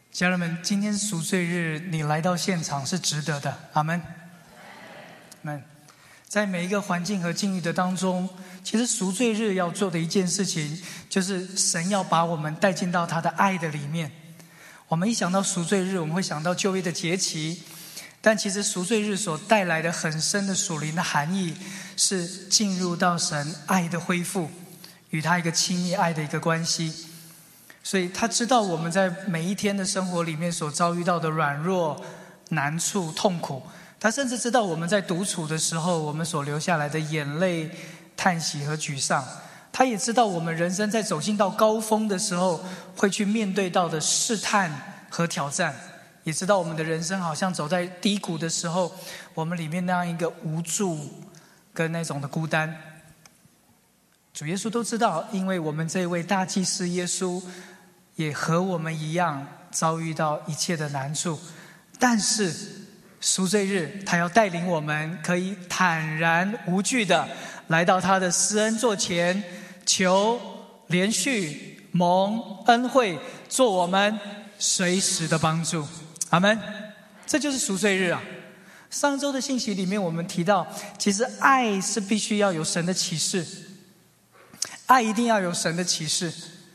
家人们，今天赎罪日，你来到现场是值得的。阿们。阿们。在每一个环境和境遇的当中，其实赎罪日要做的一件事情，就是神要把我们带进到他的爱的里面。我们一想到赎罪日，我们会想到旧约的节期，但其实赎罪日所带来的很深的属灵的含义，是进入到神爱的恢复，与他一个亲密爱的一个关系。所以他知道我们在每一天的生活里面所遭遇到的软弱、难处、痛苦，他甚至知道我们在独处的时候，我们所流下来的眼泪、叹息和沮丧。他也知道我们人生在走进到高峰的时候，会去面对到的试探和挑战，也知道我们的人生好像走在低谷的时候，我们里面那样一个无助跟那种的孤单。主耶稣都知道，因为我们这位大祭司耶稣也和我们一样遭遇到一切的难处，但是赎罪日他要带领我们可以坦然无惧的来到他的施恩座前，求连续蒙恩惠，做我们随时的帮助。阿们。这就是赎罪日啊。上周的信息里面我们提到，其实爱是必须要有神的启示，爱一定要有神的启示。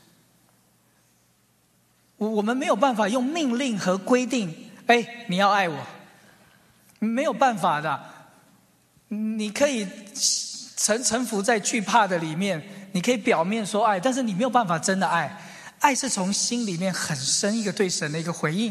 我们没有办法用命令和规定，你要爱我，没有办法的。你可以臣服在惧怕的里面，你可以表面说爱，但是你没有办法真的爱。爱是从心里面很深一个对神的一个回应。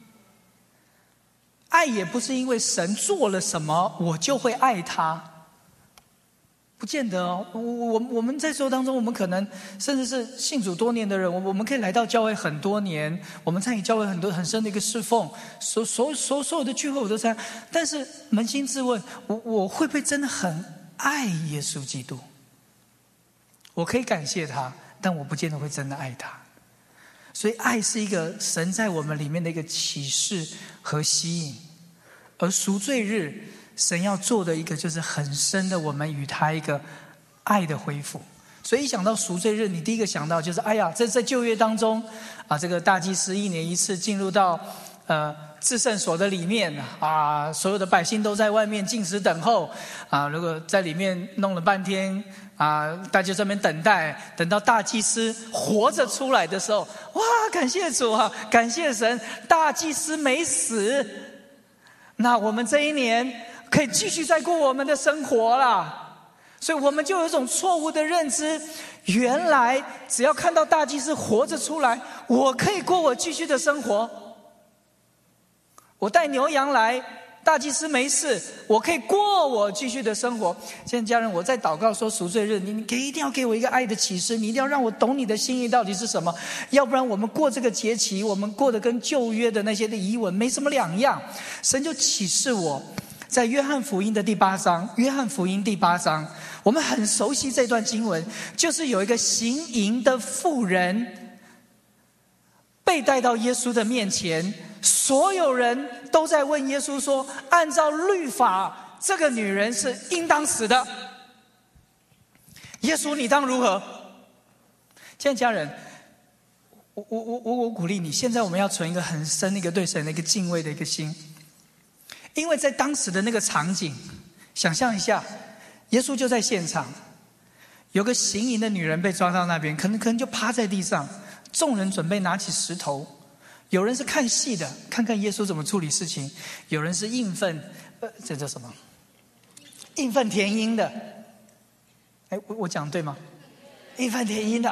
爱也不是因为神做了什么我就会爱他，不见得哦。我们在座当中，我们可能甚至是信主多年的人，我们可以来到教会很多年，我们参与教会很深的一个侍奉，所有的聚会我都参加，但是扪心自问，我会不会真的很爱耶稣基督？我可以感谢他，但我不见得会真的爱他。所以爱是一个神在我们里面的一个启示和吸引，而赎罪日神要做的一个就是很深的我们与他一个爱的恢复。所以一想到赎罪日，你第一个想到就是在旧约当中这个大祭司一年一次进入到至圣所的里面所有的百姓都在外面禁食等候如果在里面弄了半天大家在那边等待，等到大祭司活着出来的时候，哇，感谢主感谢神，大祭司没死，那我们这一年可以继续再过我们的生活啦。所以我们就有一种错误的认知，原来只要看到大祭司活着出来，我可以过我继续的生活。我带牛羊来，大祭司没事，我可以过我继续的生活。现在家人，我在祷告说赎罪日，你一定要给我一个爱的启示，你一定要让我懂你的心意到底是什么，要不然我们过这个节期，我们过得跟旧约的那些的遗文没什么两样。神就启示我，在约翰福音第8章，我们很熟悉这段经文，就是有一个行淫的妇人被带到耶稣的面前，所有人都在问耶稣说，按照律法这个女人是应当死的，耶稣你当如何？现在家人，我鼓励你，现在我们要存一个很深的一个对神的一个敬畏的一个心，因为在当时的那个场景，想象一下，耶稣就在现场，有个行淫的女人被抓到那边，可能就趴在地上，众人准备拿起石头，有人是看戏的，看看耶稣怎么处理事情，有人是义愤这叫什么？义愤填膺的。我讲对吗？义愤填膺的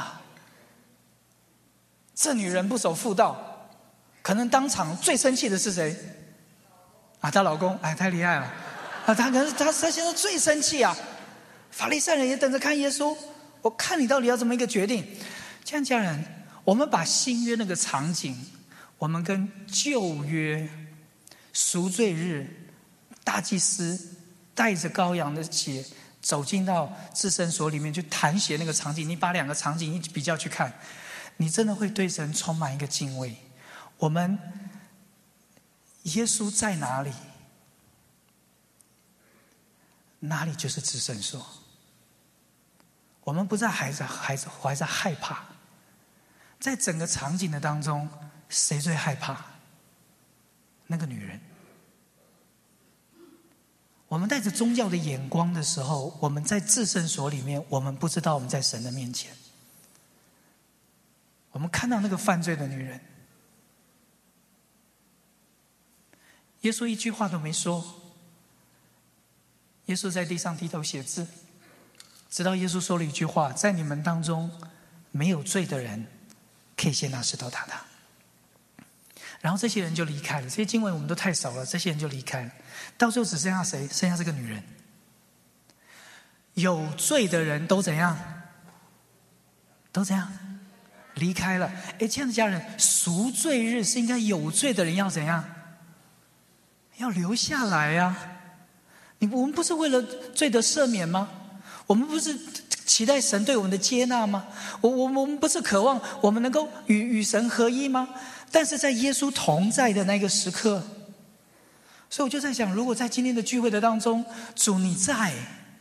这女人不守妇道，可能当场最生气的是谁？她老公，太厉害了可能他现在最生气法利赛人也等着看耶稣，我看你到底要怎么一个决定。这样家人，我们把新约那个场景，我们跟旧约赎罪日大祭司带着羔羊的血走进到至圣所里面去弹血那个场景，你把两个场景一比较去看，你真的会对神充满一个敬畏。我们耶稣在哪里，哪里就是至圣所。我们不再还在害怕，在整个场景的当中， 谁最害怕？那个女人。我们带着宗教的眼光的时候，我们在至圣所里面，我们不知道我们在神的面前。我们看到那个犯罪的女人，耶稣一句话都没说。耶稣在地上低头写字，直到耶稣说了一句话：在你们当中没有罪的人，可以先拿石头打他。然后这些人就离开了。这些经文我们都太熟了，这些人就离开了。到最后只剩下谁？剩下这个女人。有罪的人都怎样？都怎样？离开了。亲爱的家人，赎罪日是应该有罪的人要怎样？要留下来啊！我们不是为了罪的赦免吗？我们不是期待神对我们的接纳吗？我们不是渴望我们能够与神合一吗？但是在耶稣同在的那个时刻，所以我就在想，如果在今天的聚会的当中，主你在，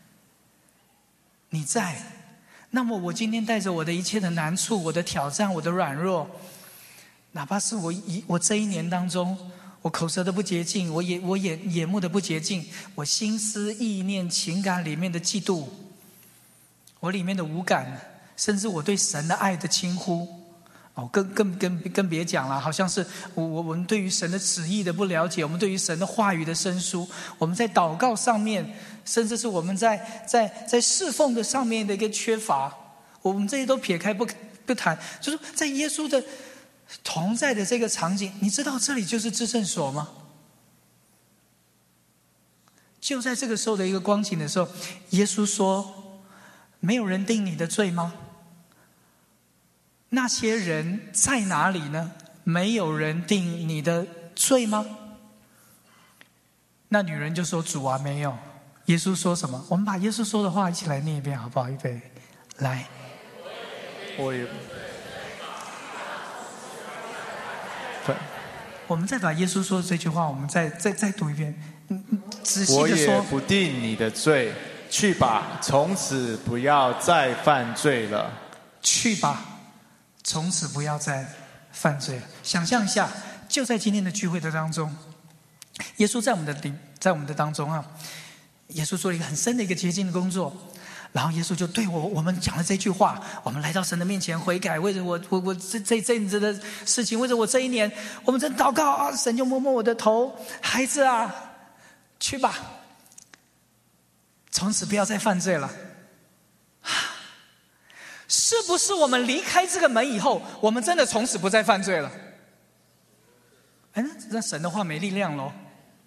那么我今天带着我的一切的难处、我的挑战、我的软弱，哪怕是我这一年当中，我口舌的不洁净，我眼目的不洁净，我心思意念情感里面的嫉妒，我里面的无感，甚至我对神的爱的轻忽。更别讲了，好像是我们对于神的旨意的不了解，我们对于神的话语的生疏，我们在祷告上面，甚至是我们在侍奉的上面的一个缺乏，我们这些都撇开不谈。就是在耶稣的同在的这个场景，你知道这里就是至圣所吗？就在这个时候的一个光景的时候，耶稣说：没有人定你的罪吗？那些人在哪里呢？没有人定你的罪吗？那女人就说：主啊，没有。耶稣说什么？我们把耶稣说的话一起来念一遍好不好？预备，来。我们再把耶稣说的这句话，我们再读一遍，仔细的说。我也不定你的罪，去吧，从此不要再犯罪了。 去吧，从此不要再犯罪了。想象一下，就在今天的聚会的当中，耶稣在我们的当中啊，耶稣做了一个很深的一个洁净的工作。然后耶稣就对我们讲了这句话：我们来到神的面前悔改，为着我这阵子的事情，为着我这一年，我们真祷告啊！神就摸摸我的头，孩子啊，去吧，从此不要再犯罪了。是不是我们离开这个门以后，我们真的从此不再犯罪了？那神的话没力量咯。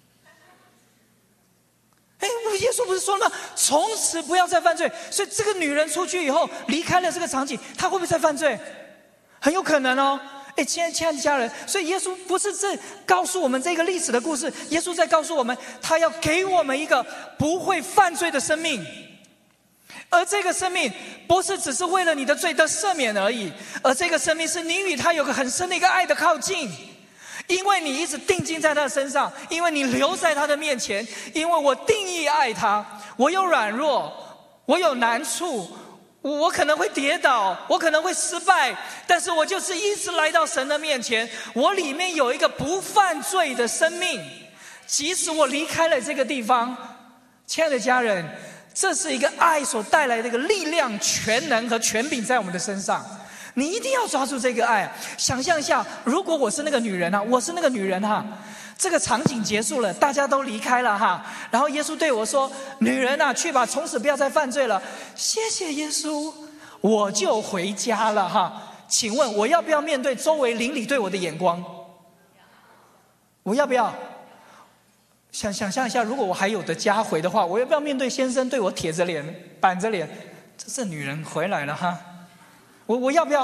耶稣不是说了吗？从此不要再犯罪。所以这个女人出去以后，离开了这个场景，她会不会再犯罪？很有可能哦。亲爱的家人，所以耶稣不是在告诉我们这个历史的故事，耶稣在告诉我们，他要给我们一个不会犯罪的生命。而这个生命不是只是为了你的罪的赦免而已，而这个生命是你与他有个很深的一个爱的靠近。因为你一直定睛在他身上，因为你留在他的面前，因为我定义爱他，我有软弱，我有难处，我可能会跌倒，我可能会失败，但是我就是一直来到神的面前，我里面有一个不犯罪的生命。即使我离开了这个地方，亲爱的家人，这是一个爱所带来的一个力量、全能和权柄在我们的身上。你一定要抓住这个爱。想象一下，如果我是那个女人啊，这个场景结束了，大家都离开了哈，然后耶稣对我说：女人啊，去吧，从此不要再犯罪了。谢谢耶稣，我就回家了哈。请问我要不要面对周围邻里对我的眼光？我要不要？想象一下，如果我还有的家回的话，我要不要面对先生对我铁着脸板着脸？这女人回来了哈，我要不要？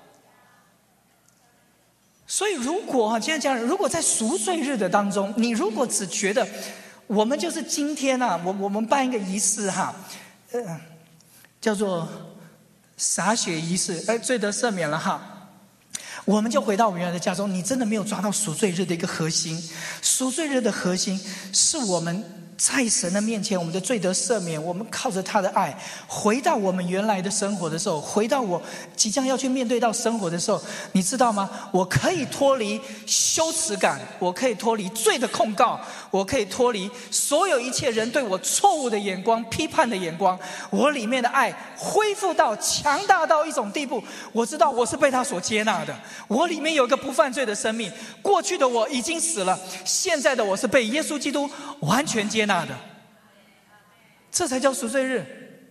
所以如果现在讲，如果在赎罪日的当中，你如果只觉得我们就是今天啊，我们办一个仪式哈，叫做洒血仪式，罪得赦免了哈，我们就回到我们原来的家中。你真的没有抓到赎罪日的一个核心。赎罪日的核心是我们在神的面前，我们的罪得赦免，我们靠着他的爱回到我们原来的生活的时候，回到我即将要去面对到生活的时候，你知道吗？我可以脱离羞耻感，我可以脱离罪的控告，我可以脱离所有一切人对我错误的眼光、批判的眼光。我里面的爱恢复到强大到一种地步，我知道我是被他所接纳的，我里面有一个不犯罪的生命。过去的我已经死了，现在的我是被耶稣基督完全接纳的，这才叫赎罪日。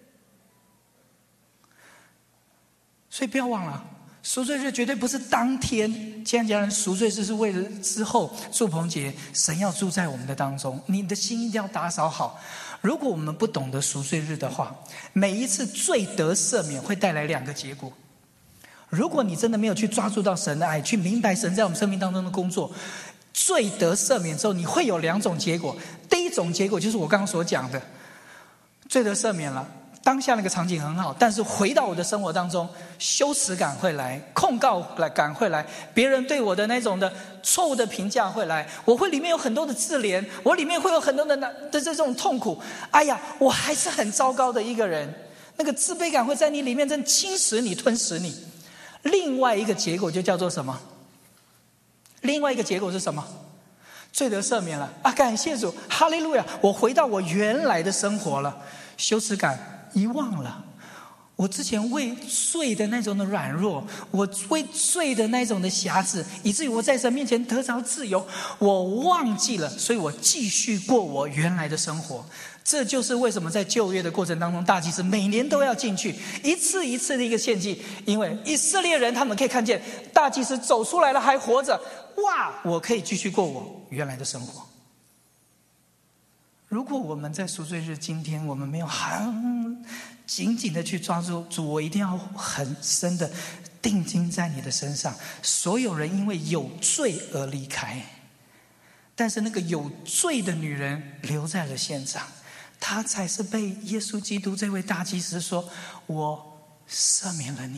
所以不要忘了，赎罪日绝对不是当天。亲爱的家人，赎罪日是为了之后住棚节，神要住在我们的当中，你的心一定要打扫好。如果我们不懂得赎罪日的话，每一次罪得赦免会带来2个结果。如果你真的没有去抓住到神的爱，去明白神在我们生命当中的工作，罪得赦免之后，你会有2种结果。第一种结果就是我刚刚所讲的，罪得赦免了，当下那个场景很好，但是回到我的生活当中，羞耻感会来，控告感会来，别人对我的那种的错误的评价会来，我会里面有很多的自怜，我里面会有很多的这种痛苦。哎呀，我还是很糟糕的一个人，那个自卑感会在你里面真侵蚀你、吞噬你。另外一个结果就叫做什么？另外一个结果是什么？罪得赦免了啊！感谢主，哈利路亚！我回到我原来的生活了，羞耻感遗忘了，我之前为罪的那种的软弱，我为罪的那种的瑕疵，以至于我在神面前得着自由，我忘记了，所以我继续过我原来的生活。这就是为什么在旧约的过程当中，大祭司每年都要进去一次一次的一个献祭，因为以色列人他们可以看见大祭司走出来了还活着，哇，我可以继续过我原来的生活。如果我们在赎罪日今天我们没有很紧紧的去抓住主，我一定要很深的定睛在你的身上。所有人因为有罪而离开，但是那个有罪的女人留在了现场，她才是被耶稣基督这位大祭司说，我赦免了你。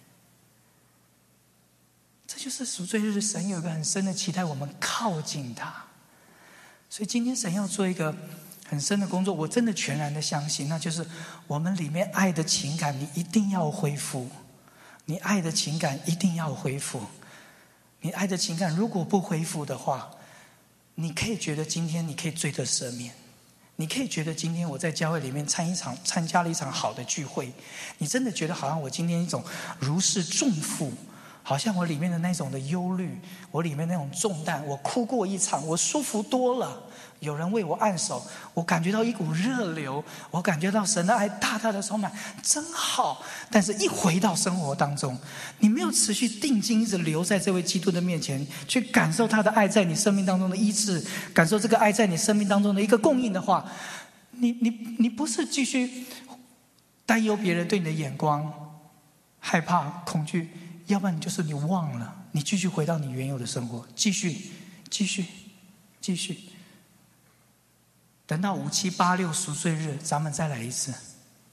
这就是赎罪日，神有一个很深的期待我们靠近他。所以今天神要做一个很深的工作，我真的全然的相信，那就是我们里面爱的情感你一定要恢复，你爱的情感一定要恢复。你爱的情感如果不恢复的话，你可以觉得今天你可以罪得赦免，你可以觉得今天我在教会里面参加了一场好的聚会，你真的觉得好像我今天一种如释重负，好像我里面的那种的忧虑，我里面那种重担，我哭过一场，我舒服多了，有人为我按手，我感觉到一股热流，我感觉到神的爱大大的充满，真好。但是一回到生活当中，你没有持续定睛一直留在这位基督的面前，去感受他的爱在你生命当中的医治，感受这个爱在你生命当中的一个供应的话，你不是继续担忧别人对你的眼光，害怕恐惧，要不然就是你忘了，你继续回到你原有的生活，继续等到5786赎罪日咱们再来一次。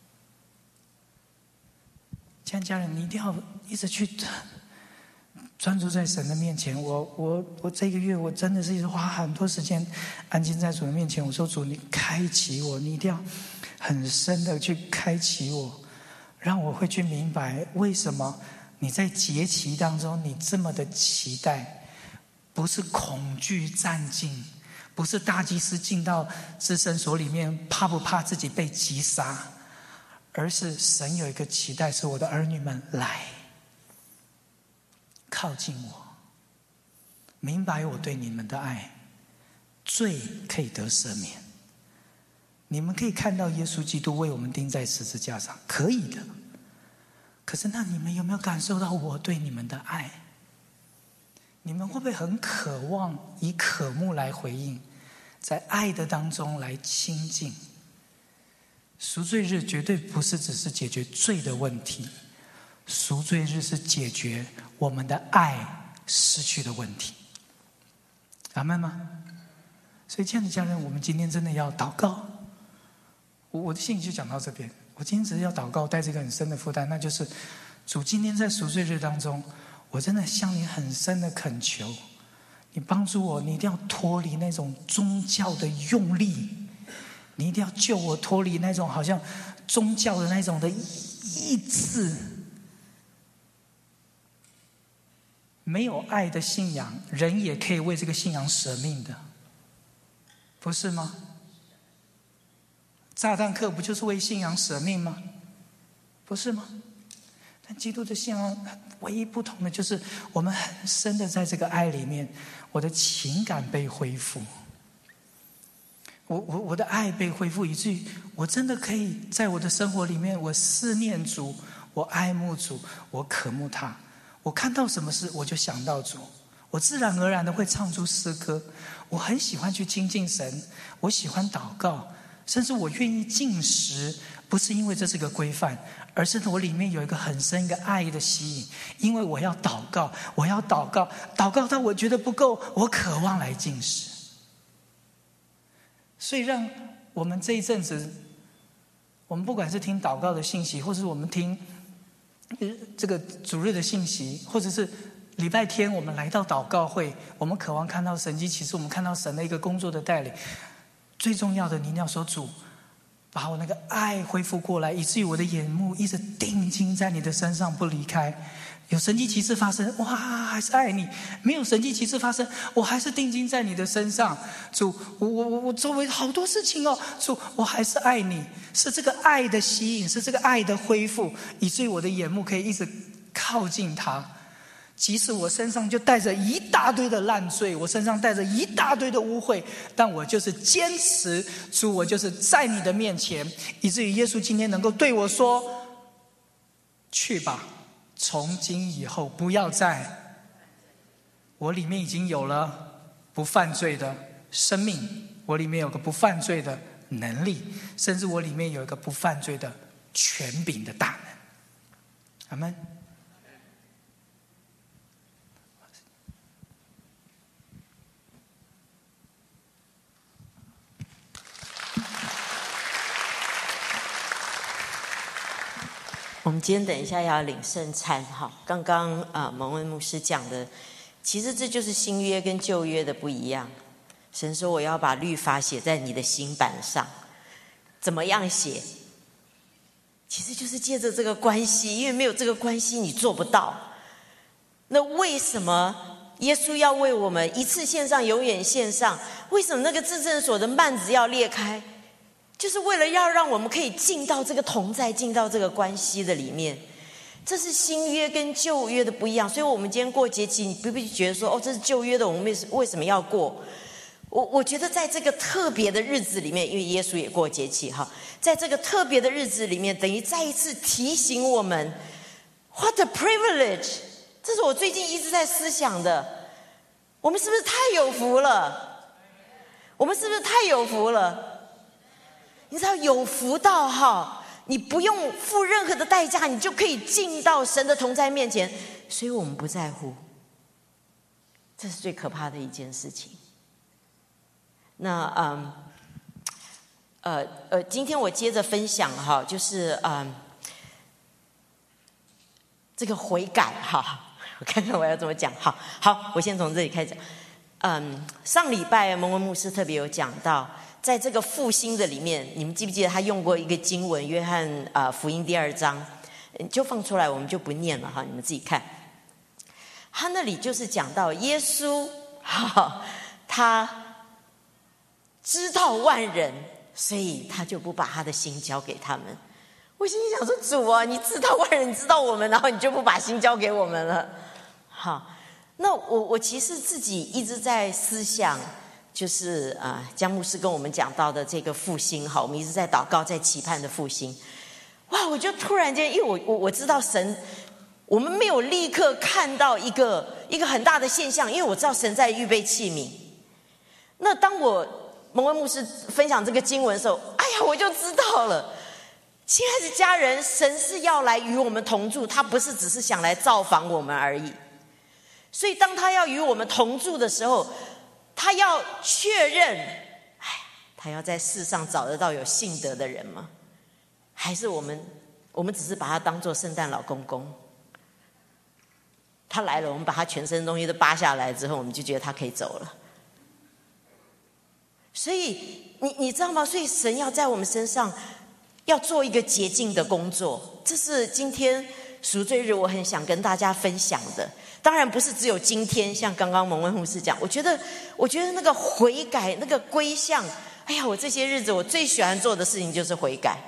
亲爱的家人，你一定要一直去专注在神的面前。我这个月我真的是一直花很多时间安静在主的面前，我说主，你开启我，你一定要很深的去开启我，让我会去明白为什么你在节期当中你这么的期待，不是恐惧战尽，不是大祭司进到至圣所里面怕不怕自己被击杀，而是神有一个期待，是我的儿女们来靠近我，明白我对你们的爱，罪可以得赦免。你们可以看到耶稣基督为我们钉在十字架上，可以的。可是那你们有没有感受到我对你们的爱？你们会不会很渴望以渴慕来回应，在爱的当中来亲近？赎罪日绝对不是只是解决罪的问题，赎罪日是解决我们的爱失去的问题。阿们吗？所以亲爱的家人，我们今天真的要祷告。我的信息就讲到这边。我今天只是要祷告，带着一个很深的负担，那就是主，今天在赎罪日当中，我真的向你很深的恳求，你帮助我，你一定要脱离那种宗教的用力， 你一定要救我脱离那种好像宗教的那种的意志。没有爱的信仰，人也可以为这个信仰舍命的，不是吗？炸弹客不就是为信仰舍命吗？不是吗？但基督的信仰唯一不同的就是我们很深的在这个爱里面，我的情感被恢复，我的爱被恢复，以至于我真的可以在我的生活里面，我思念主，我爱慕主，我渴慕他，我看到什么事我就想到主，我自然而然的会唱出诗歌，我很喜欢去亲近神，我喜欢祷告，甚至我愿意禁食，不是因为这是个规范，而是我里面有一个很深一个爱的吸引，因为我要祷告，我要祷告，祷告到我觉得不够，我渴望来禁食。所以让我们这一阵子，我们不管是听祷告的信息，或是我们听这个主日的信息，或者是礼拜天我们来到祷告会，我们渴望看到神迹奇事，我们看到神的一个工作的带领。最重要的，你一定要说主，把我那个爱恢复过来，以至于我的眼目一直定睛在你的身上不离开。有神迹奇事发生，哇，还是爱你；没有神迹奇事发生，我还是定睛在你的身上。主，我周围好多事情哦，主，我还是爱你。是这个爱的吸引，是这个爱的恢复，以至于我的眼目可以一直靠近他。即使我身上就带着一大堆的烂罪，我身上带着一大堆的污秽，但我就是坚持，主，我就是在你的面前，以至于耶稣今天能够对我说：去吧，从今以后不要再，我里面已经有了不犯罪的生命，我里面有个不犯罪的能力，甚至我里面有一个不犯罪的权柄的大能。阿们。 我们今天等一下要领圣餐哈，刚刚蒙恩牧师讲的，其实这就是新约跟旧约的不一样。神说我要把律法写在你的心板上，怎么样写？其实就是借着这个关系，因为没有这个关系你做不到。那为什么耶稣要为我们一次献上永远献上？为什么那个至圣所的幔子要裂开？就是为了要让我们可以进到这个同在，进到这个关系的里面。这是新约跟旧约的不一样。所以我们今天过节期，你不必觉得说哦，这是旧约的，我们为什么要过？我觉得在这个特别的日子里面，因为耶稣也过节期哈，在这个特别的日子里面，等于再一次提醒我们 ，What a privilege！ 这是我最近一直在思想的。我们是不是太有福了？我们是不是太有福了？你知道有福到哈，你不用付任何的代价，你就可以进到神的同在面前。所以我们不在乎，这是最可怕的一件事情。那今天我接着分享哈，就是这个悔改哈，我看看我要怎么讲。好，我先从这里开始讲。上礼拜蒙文牧师特别有讲到。在这个复兴的里面，你们记不记得他用过一个经文，约翰福音第2章，就放出来，我们就不念了哈，你们自己看。他那里就是讲到耶稣，他知道万人，所以他就不把他的心交给他们。我心里想说，主啊，你知道万人，你知道我们，然后你就不把心交给我们了。好，那我其实自己一直在思想。就是江牧师跟我们讲到的这个复兴，好，我们一直在祷告，在期盼的复兴。哇，我就突然间，因为我知道神，我们没有立刻看到一个很大的现象，因为我知道神在预备器皿。那当我蒙恩牧师分享这个经文的时候，哎呀，我就知道了。亲爱的家人，神是要来与我们同住，他不是只是想来造访我们而已。所以当他要与我们同住的时候，他要确认，他要在世上找得到有信德的人吗？还是我们只是把他当作圣诞老公公？他来了，我们把他全身的东西都扒下来之后，我们就觉得他可以走了。 所以你知道吗？所以神要在我们身上要做一个洁净的工作，这是今天赎罪日我很想跟大家分享的。当然不是只有今天，像刚刚蒙恩牧师讲，我觉得那个悔改，那个归向，哎呀，我这些日子我最喜欢做的事情就是悔改。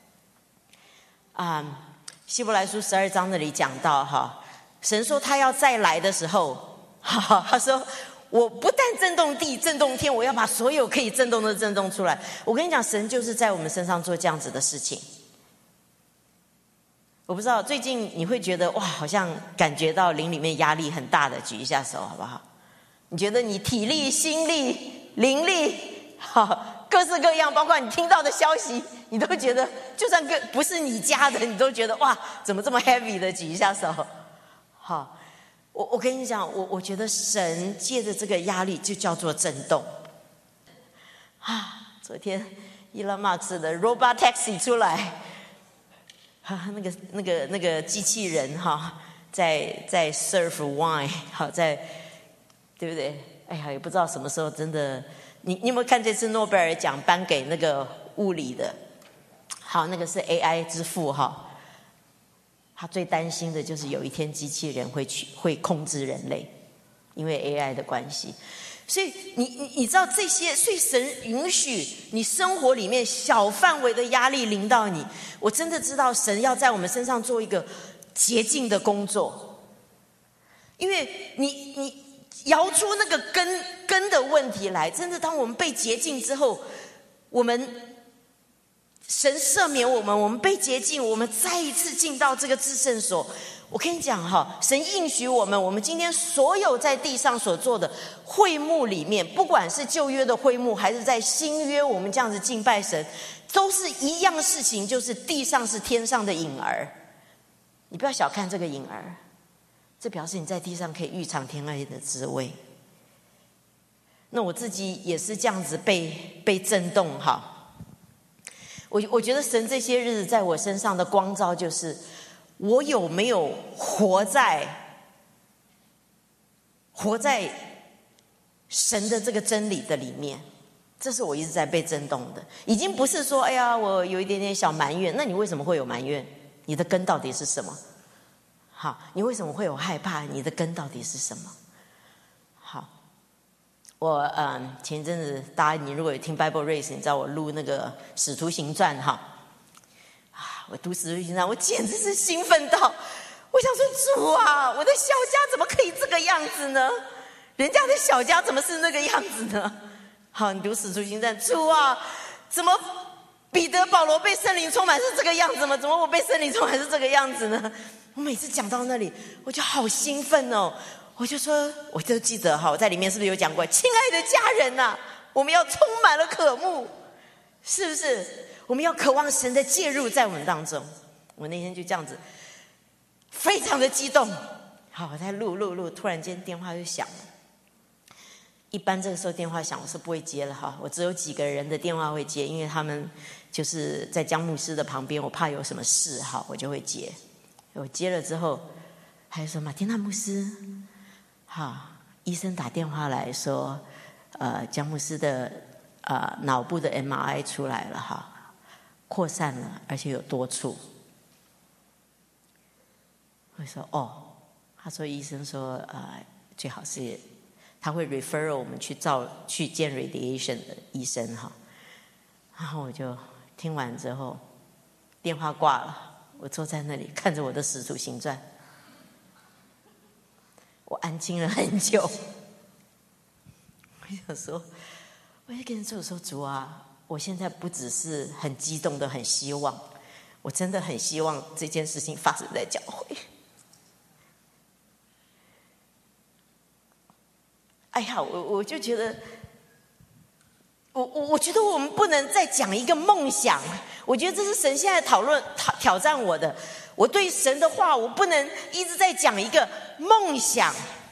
希伯来书12章那里讲到神说他要再来的时候，他说我不但震动地震动天，我要把所有可以震动的震动出来。我跟你讲，神就是在我们身上做这样子的事情。我不知道最近你会觉得哇，好像感觉到灵里面压力很大的，举一下手好不好？你觉得你体力、心力、灵力，各式各样，包括你听到的消息，你都觉得就算不是你家的，你都觉得哇，怎么这么 heavy 的？举一下手。好，我跟你讲，我觉得神借着这个压力就叫做震动。昨天 Elon Musk 的 Robot Taxi 出来。那个机器人在 serve wine 在对不对？哎呀，也不知道什么时候真的。你有没有看这次诺贝尔奖颁给那个物理的？好，那个是 AI 之父他最担心的就是有一天机器人会控制人类，因为 AI 的关系。所以你知道这些，所以神允许你生活里面小范围的压力临到你。我真的知道神要在我们身上做一个洁净的工作，因为你摇出那个根的问题来。真的，当我们被洁净之后，神赦免我们被洁净，我们再一次进到这个至圣所。我跟你讲神应许我们今天所有在地上所做的会幕里面，不管是旧约的会幕还是在新约我们这样子敬拜神，都是一样事情，就是地上是天上的影儿。你不要小看这个影儿，这表示你在地上可以欲尝天爱的滋味。那我自己也是这样子被震动我觉得神这些日子在我身上的光照，就是我有没有活在神的这个真理的里面。这是我一直在被震动的。已经不是说哎呀我有一点点小埋怨，那你为什么会有埋怨？你的根到底是什么？你为什么会有害怕？你的根到底是什么？我前一阵子大家你如果有听 Bible Race， 你知道我录那个使徒行传我读使徒行传，我简直是兴奋到我想说，主啊，我的小家怎么可以这个样子呢？人家的小家怎么是那个样子呢？你读使徒行传，主啊，怎么彼得保罗被圣灵充满是这个样子吗？怎么我被圣灵充满是这个样子呢？我每次讲到那里我就好兴奋我就说，我都记得我在里面是不是有讲过，亲爱的家人我们要充满了渴慕，是不是？我们要渴望神的介入在我们当中。我那天就这样子非常的激动。我在录，突然间电话就响了。一般这个时候电话响我是不会接了我只有几个人的电话会接，因为他们就是在江牧师的旁边，我怕有什么事我就会接。我接了之后还说，马丁娜牧师医生打电话来说江牧师的脑部的 MRI 出来了扩散了，而且有多处。我说他说医生说最好是他会 refer 我们去见 radiation 的医生然后我就听完之后电话挂了，我坐在那里看着我的使徒行传，我安静了很久。我想说，我就跟主说，主啊，我现在不只是很激动的很希望，我真的很希望这件事情发生在教会。哎呀，我就觉得我觉得我们不能再讲一个梦想，我觉得这是神现在挑战我的。我对神的话，我不能一直在讲一个梦想，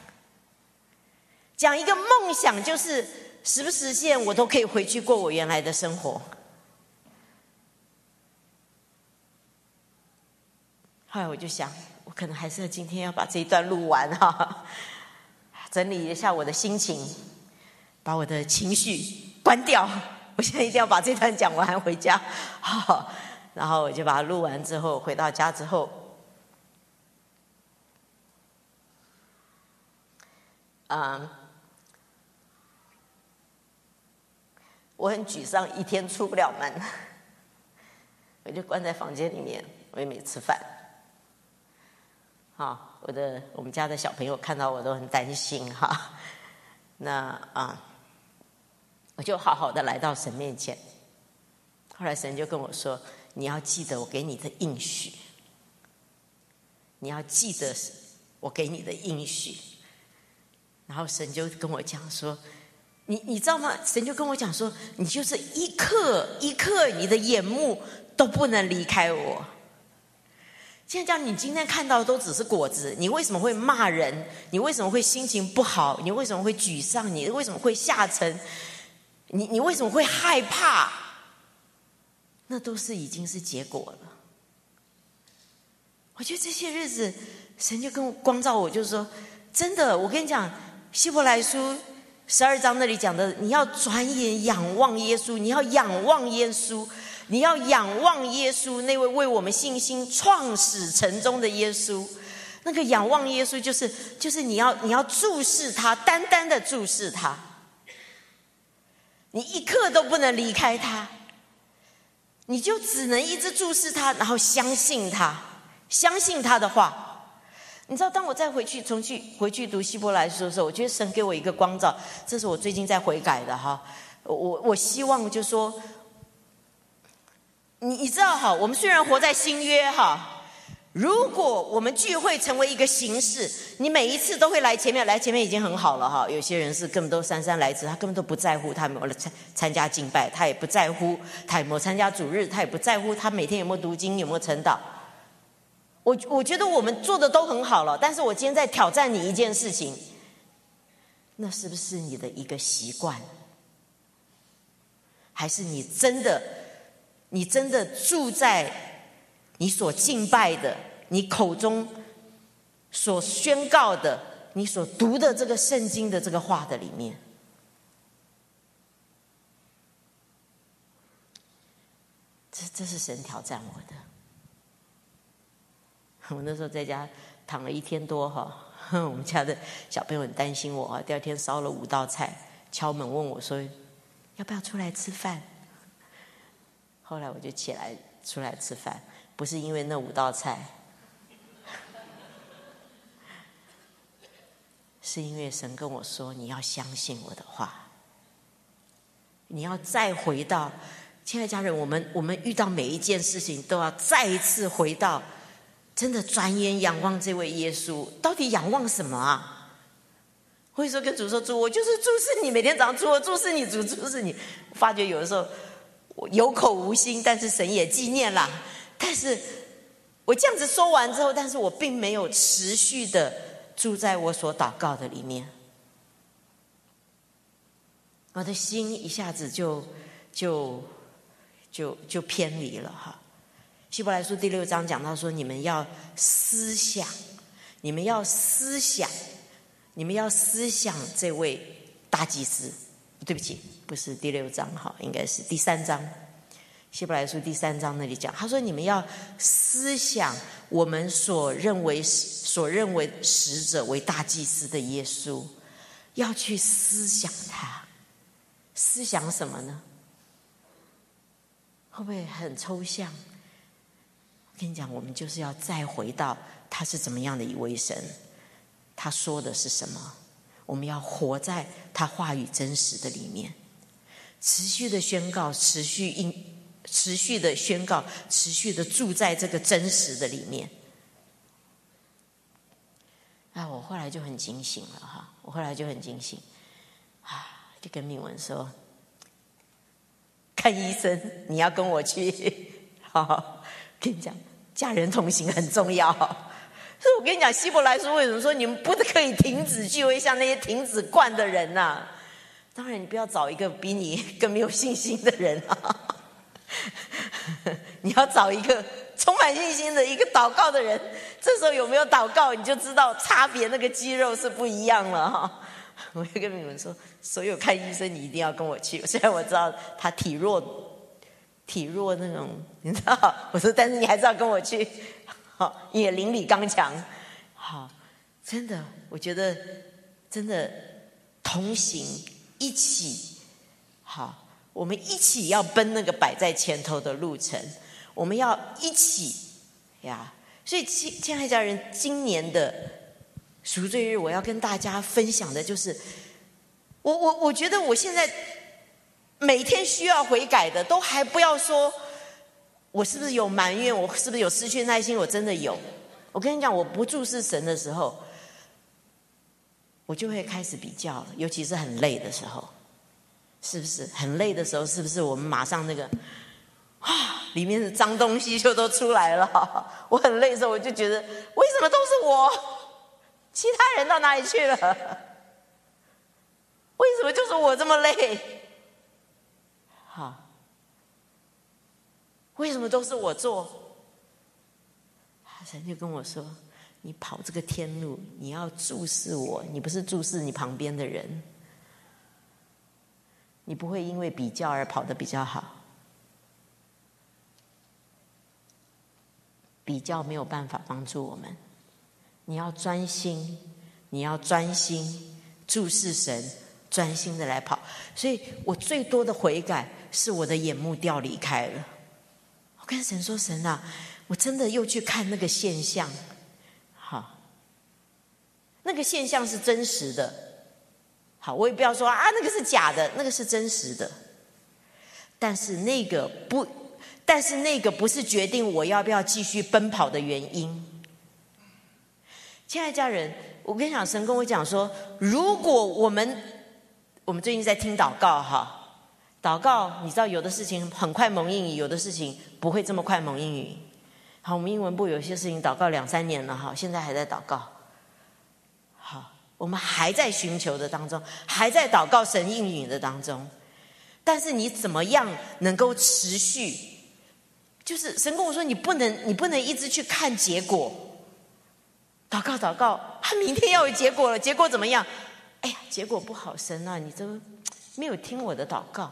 讲一个梦想就是实不实现我都可以回去过我原来的生活。后来我就想，我可能还是今天要把这一段录完整理一下我的心情，把我的情绪关掉，我现在一定要把这段讲完回家。好，然后我就把它录完之后，回到家之后，我很沮丧，一天出不了门，我就关在房间里面，我也没吃饭。好，我们家的小朋友看到我都很担心哈。那我就好好的来到神面前。后来神就跟我说：“你要记得我给你的应许，你要记得我给你的应许。”然后神就跟我讲说：“你知道吗？”神就跟我讲说：“你就是一刻一刻，你的眼目都不能离开我。”现在讲，你今天看到的都只是果子，你为什么会骂人？你为什么会心情不好？你为什么会沮丧？你为什么会下沉？你为什么会害怕？那都是已经是结果了。我觉得这些日子，神就跟我光照我，就是说，真的，我跟你讲，希伯来书12章那里讲的，你要转眼仰望耶稣，你要仰望耶稣。你要仰望耶稣，那位为我们信心创始成终的耶稣。那个仰望耶稣，就是你要注视他，单单的注视他，你一刻都不能离开他，你就只能一直注视他，然后相信他，相信他的话。你知道，当我再回去读希伯来书的时候，我觉得神给我一个光照，这是我最近在悔改的哈。我希望就说，你知道哈，我们虽然活在新约哈，如果我们聚会成为一个形式，你每一次都会来前面已经很好了哈。有些人是根本都姗姗来迟，他根本都不在乎他有没有参加敬拜，他也不在乎他有没有参加主日，他也不在乎他每天有没有读经，有没有晨祷。我觉得我们做的都很好了，但是我今天在挑战你一件事情，那是不是你的一个习惯？还是你真的住在你所敬拜的，你口中所宣告的，你所读的这个圣经的这个话的里面？这是神挑战我的。我那时候在家躺了1天多哈，我们家的小朋友很担心我，第二天烧了5道菜，敲门问我说要不要出来吃饭。后来我就起来出来吃饭，不是因为那5道菜，是因为神跟我说，你要相信我的话，你要再回到，亲爱的家人，我们遇到每一件事情都要再一次回到，真的转眼仰望这位耶稣。到底仰望什么啊？或者说跟主说，主，我就是注视你，每天早上主，我注视你，主，注视你。我发觉有的时候我有口无心，但是神也纪念啦。但是我这样子说完之后，但是我并没有持续的住在我所祷告的里面，我的心一下子就偏离了哈。希伯来书第6章讲到说，你们要思想这位大祭司。对不起，不是第6章哈，应该是第3章。希伯来书第3章那里讲，他说你们要思想我们所认为使者为大祭司的耶稣，要去思想他。思想什么呢？会不会很抽象？我跟你讲，我们就是要再回到他是怎么样的一位神，他说的是什么，我们要活在他话语真实的里面，持续的宣告，持续的宣告，持续的住在这个真实的里面。我后来就很警醒了哈，就跟敏文说，看医生，你要跟我去。好，跟你讲，家人同行很重要。所以我跟你讲，希伯来书为什么说你们不可以停止聚会，像那些停止惯的人啊？当然，你不要找一个比你更没有信心的人啊，你要找一个充满信心的一个祷告的人。这时候有没有祷告，你就知道差别，那个肌肉是不一样了哈。 我就跟你们说，所有看医生你一定要跟我去。虽然我知道他体弱那种，你知道，我说但是你还是要跟我去，好，也邻里刚强，好，真的，我觉得真的同行一起，好，我们一起要奔那个摆在前头的路程，我们要一起呀。所以亲爱家人，今年的赎罪日，我要跟大家分享的就是，我觉得我现在每天需要悔改的，都还不要说我是不是有埋怨，我是不是有失去耐心，我真的有。我跟你讲，我不注视神的时候，我就会开始比较了，尤其是很累的时候，是不是？很累的时候，是不是我们马上那个里面的脏东西就都出来了？我很累的时候，我就觉得为什么都是我？其他人到哪里去了？为什么就是我这么累？好，为什么都是我做？神就跟我说：“你跑这个天路，你要注视我，你不是注视你旁边的人，你不会因为比较而跑得比较好。比较没有办法帮助我们，你要专心，你要专心注视神，专心的来跑。所以我最多的悔改是我的眼目掉离开了。我跟神说：神啊，我真的又去看那个现象，好，那个现象是真实的。好，我也不要说啊，那个是假的，那个是真实的。但是那个不是决定我要不要继续奔跑的原因。亲爱的家人，我跟你讲，神跟我讲说，如果我们最近在听祷告哈。祷告，你知道有的事情很快蒙应允，有的事情不会这么快蒙应允。好，我们英文部有些事情祷告2-3年了哈，现在还在祷告。好，我们还在寻求的当中，还在祷告神应允的当中。但是你怎么样能够持续？就是神跟我说，你不能一直去看结果。祷告，他明天要有结果了，结果怎么样？哎呀，结果不好，神啊，你都没有听我的祷告。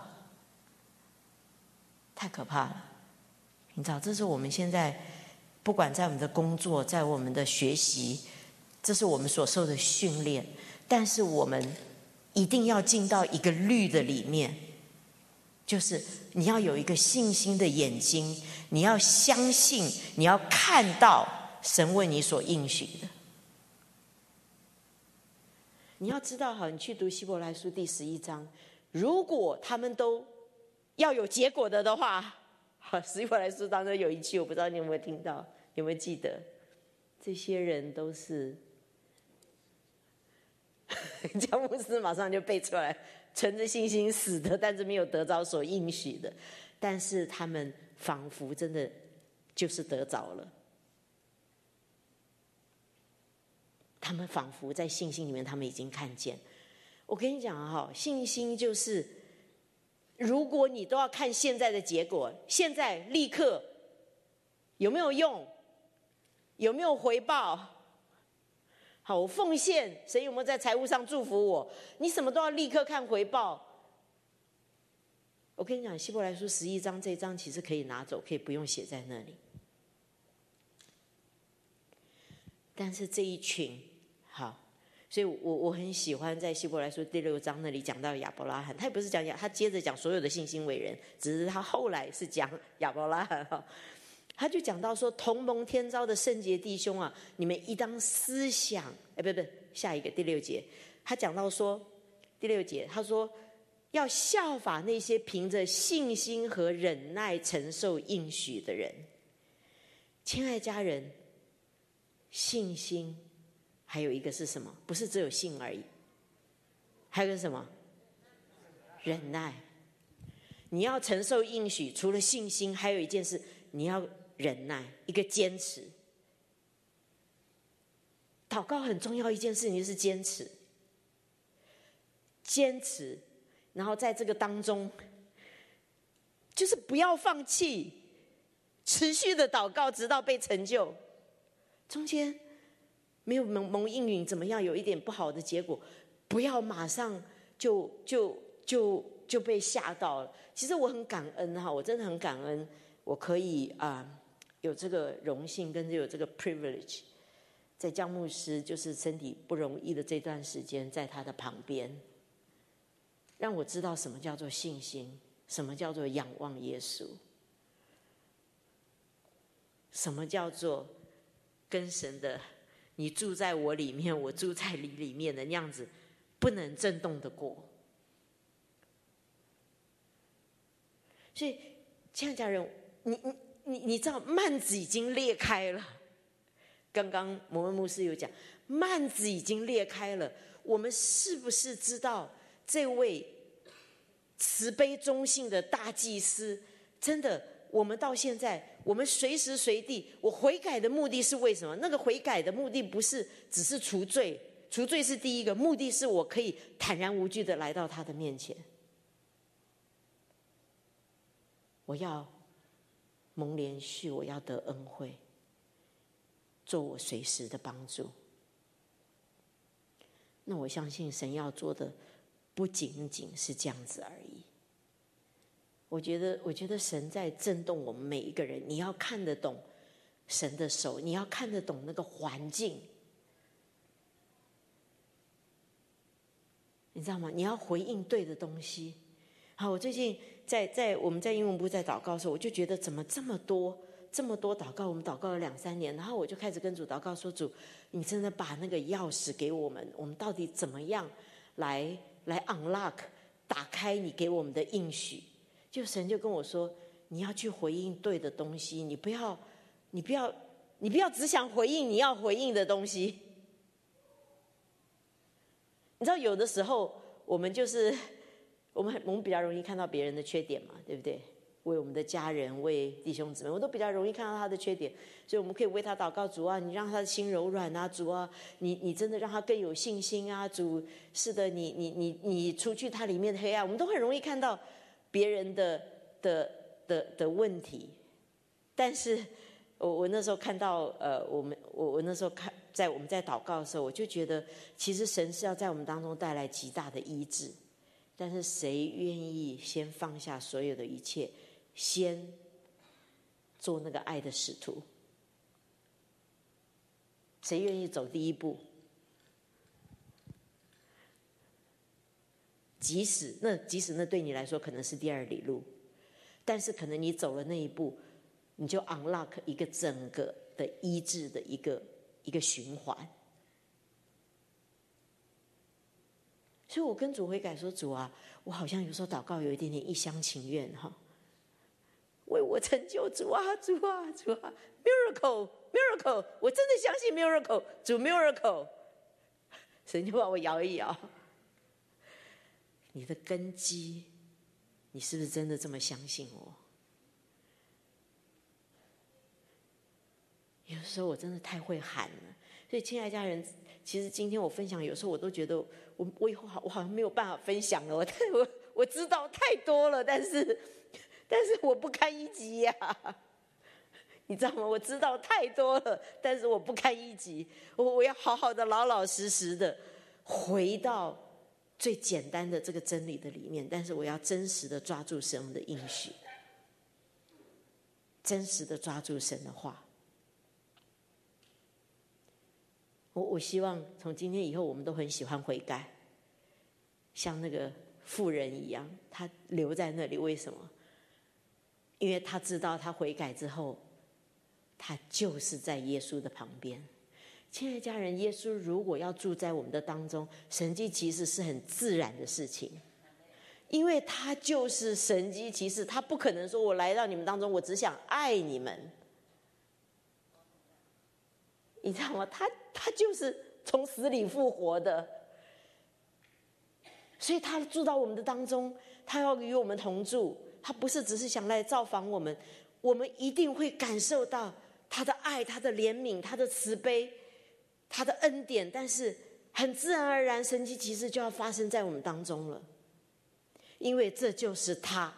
太可怕了，你知道，这是我们现在不管在我们的工作，在我们的学习，这是我们所受的训练。但是我们一定要进到一个律的里面，就是你要有一个信心的眼睛，你要相信，你要看到神为你所应许的。你要知道，好，你去读希伯来书第11章，如果他们都要有结果的话，希伯来书当中有一句，我不知道你有没有听到，有没有记得？这些人都是，姜牧师马上就背出来，存着信心死的，但是没有得着所应许的，但是他们仿佛真的就是得着了。他们仿佛在信心里面，他们已经看见。我跟你讲哈，信心就是，如果你都要看现在的结果，现在立刻有没有用，有没有回报？好，我奉献，神有没有在财务上祝福我？你什么都要立刻看回报。我跟你讲，希伯来书11章这一章其实可以拿走，可以不用写在那里。但是这一群，好，所以我很喜欢在希伯来书第6章那里讲到亚伯拉罕，他也不是讲他接着讲所有的信心伟人，只是他后来是讲亚伯拉罕哈，他就讲到说，同蒙天召的圣洁弟兄啊，你们应当思想，不，下一个第6节，他讲到说第6节，他说要效法那些凭着信心和忍耐承受应许的人。亲爱家人，信心还有一个是什么？不是只有信而已，还有一个什么？忍耐。你要承受应许，除了信心，还有一件事，你要忍耐，一个坚持。祷告很重要一件事情就是坚持，然后在这个当中，就是不要放弃，持续的祷告，直到被成就。中间没有蒙应允，怎么样？有一点不好的结果， 不要马上就被吓到了。其实我很感恩哈，我真的很感恩，我可以有这个荣幸跟有这个 privilege， 在江牧师就是身体不容易的这段时间，在他的旁边，让我知道什么叫做信心，什么叫做仰望耶稣，什么叫做跟神的你住在我里面，我住在你里面的那样子不能震动的过。所以亲爱的家人，你知道幔子已经裂开了，刚刚摩恩牧师有讲幔子已经裂开了，我们是不是知道这位慈悲忠信的大祭司，真的我们到现在我们随时随地，我悔改的目的是为什么？那个悔改的目的不是只是除罪，除罪是第一个，目的是我可以坦然无惧的来到他的面前，我要蒙怜恤，我要得恩惠，做我随时的帮助。那我相信神要做的不仅仅是这样子而已。我觉得神在震动我们每一个人，你要看得懂神的手，你要看得懂那个环境，你知道吗？你要回应对的东西。好，我最近在我们在英文部在祷告的时候，我就觉得怎么这么多祷告，我们祷告了2-3年，然后我就开始跟主祷告说，主你真的把那个钥匙给我们，我们到底怎么样来 unlock 打开你给我们的应许。就神就跟我说，你要去回应对的东西，你不要只想回应你要回应的东西。你知道有的时候我们就是我们比较容易看到别人的缺点嘛，对不对？为我们的家人，为弟兄姊妹，我都比较容易看到他的缺点，所以我们可以为他祷告，主啊，你让他的心柔软啊，主啊，你真的让他更有信心啊，主，是的，你除去他里面的黑暗，我们都很容易看到别人的问题。但是我那时候看到我那时候我们在祷告的时候，我就觉得其实神是要在我们当中带来极大的医治。但是谁愿意先放下所有的一切，先做那个爱的使徒？谁愿意走第一步？即使那对你来说可能是第2里路，但是可能你走了那一步，你就 unlock 一个整个的医治的一个循环。所以我跟主悔改说，主啊，我好像有时候祷告有一点点一厢情愿哈，为我成就，主啊 miracle， 我真的相信 miracle， 主 miracle， 神就把我摇一摇。你的根基，你是不是真的这么相信我？有时候我真的太会喊了，所以亲爱的家人，其实今天我分享，有时候我都觉得我以后我好像没有办法分享了，我知道太多了，但是我不堪一击呀，你知道吗？我知道太多了，但是我不堪一击，我要好好的老老实实的回到最简单的这个真理的里面，但是我要真实的抓住神的应许，真实的抓住神的话。我希望从今天以后我们都很喜欢悔改，像那个妇人一样，她留在那里，为什么？因为她知道她悔改之后，她就是在耶稣的旁边。亲爱的家人，耶稣如果要住在我们的当中，神迹奇事是很自然的事情，因为他就是神迹奇事，他不可能说我来到你们当中，我只想爱你们，你知道吗？他就是从死里复活的，所以他住到我们的当中，他要与我们同住，他不是只是想来造访我们，我们一定会感受到他的爱，他的怜悯，他的慈悲，他的恩典，但是很自然而然，神迹奇事就要发生在我们当中了，因为这就是他，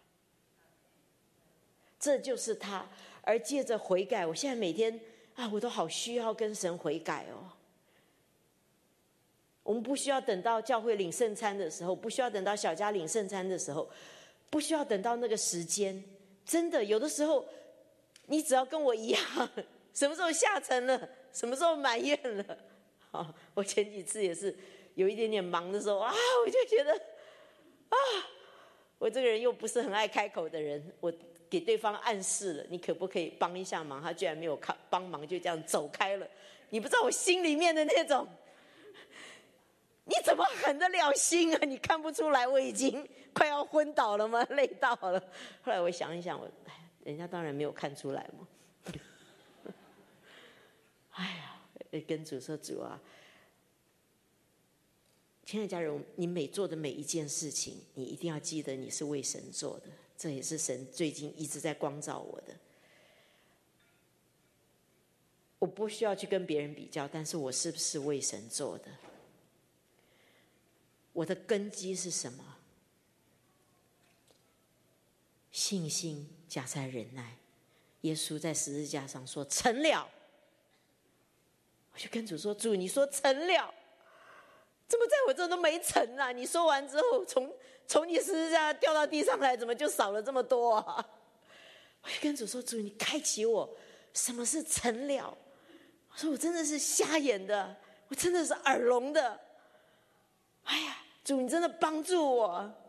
这就是他。而借着悔改，我现在每天我都好需要跟神悔改哦。 我们不需要等到教会领圣餐的时候，不需要等到小家领圣餐的时候，不需要等到那个时间。真的，有的时候你只要跟我一样，什么时候下沉了，什么时候埋怨了。好，我前几次也是有一点点忙的时候啊，我就觉得啊，我这个人又不是很爱开口的人，我给对方暗示了，你可不可以帮一下忙？他居然没有帮忙，就这样走开了。你不知道我心里面的那种，你怎么狠得了心啊？你看不出来我已经快要昏倒了吗？累到了。后来我想一想，人家当然没有看出来嘛。哎呀，跟主说，主啊，亲爱的家人，你每做的每一件事情，你一定要记得你是为神做的，这也是神最近一直在光照我的。我不需要去跟别人比较，但是我是不是为神做的？我的根基是什么？信心加在忍耐。耶稣在十字架上说成了，我就跟主说，主你说成了，怎么在我这都没成啊？你说完之后，从你十字架掉到地上来，怎么就少了这么多啊？我就跟主说，主你开启我，什么是成了？我说我真的是瞎眼的，我真的是耳聋的。哎呀，主你真的帮助我，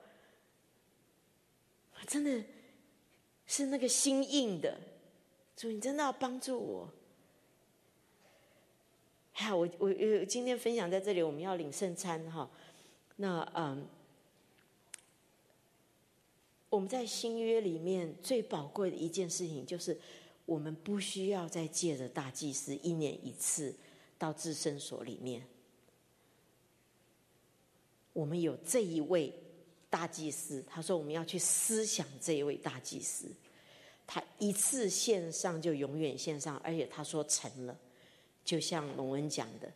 我真的是那个心硬的，主你真的要帮助我。哎呀，我今天分享在这里，我们要领圣餐哈。那我们在新约里面最宝贵的一件事情，就是我们不需要再借着大祭司1年1次到至圣所里面，我们有这一位大祭司。他说我们要去思想这一位大祭司，他一次献上就永远献上，而且他说成了，就像龙恩讲的，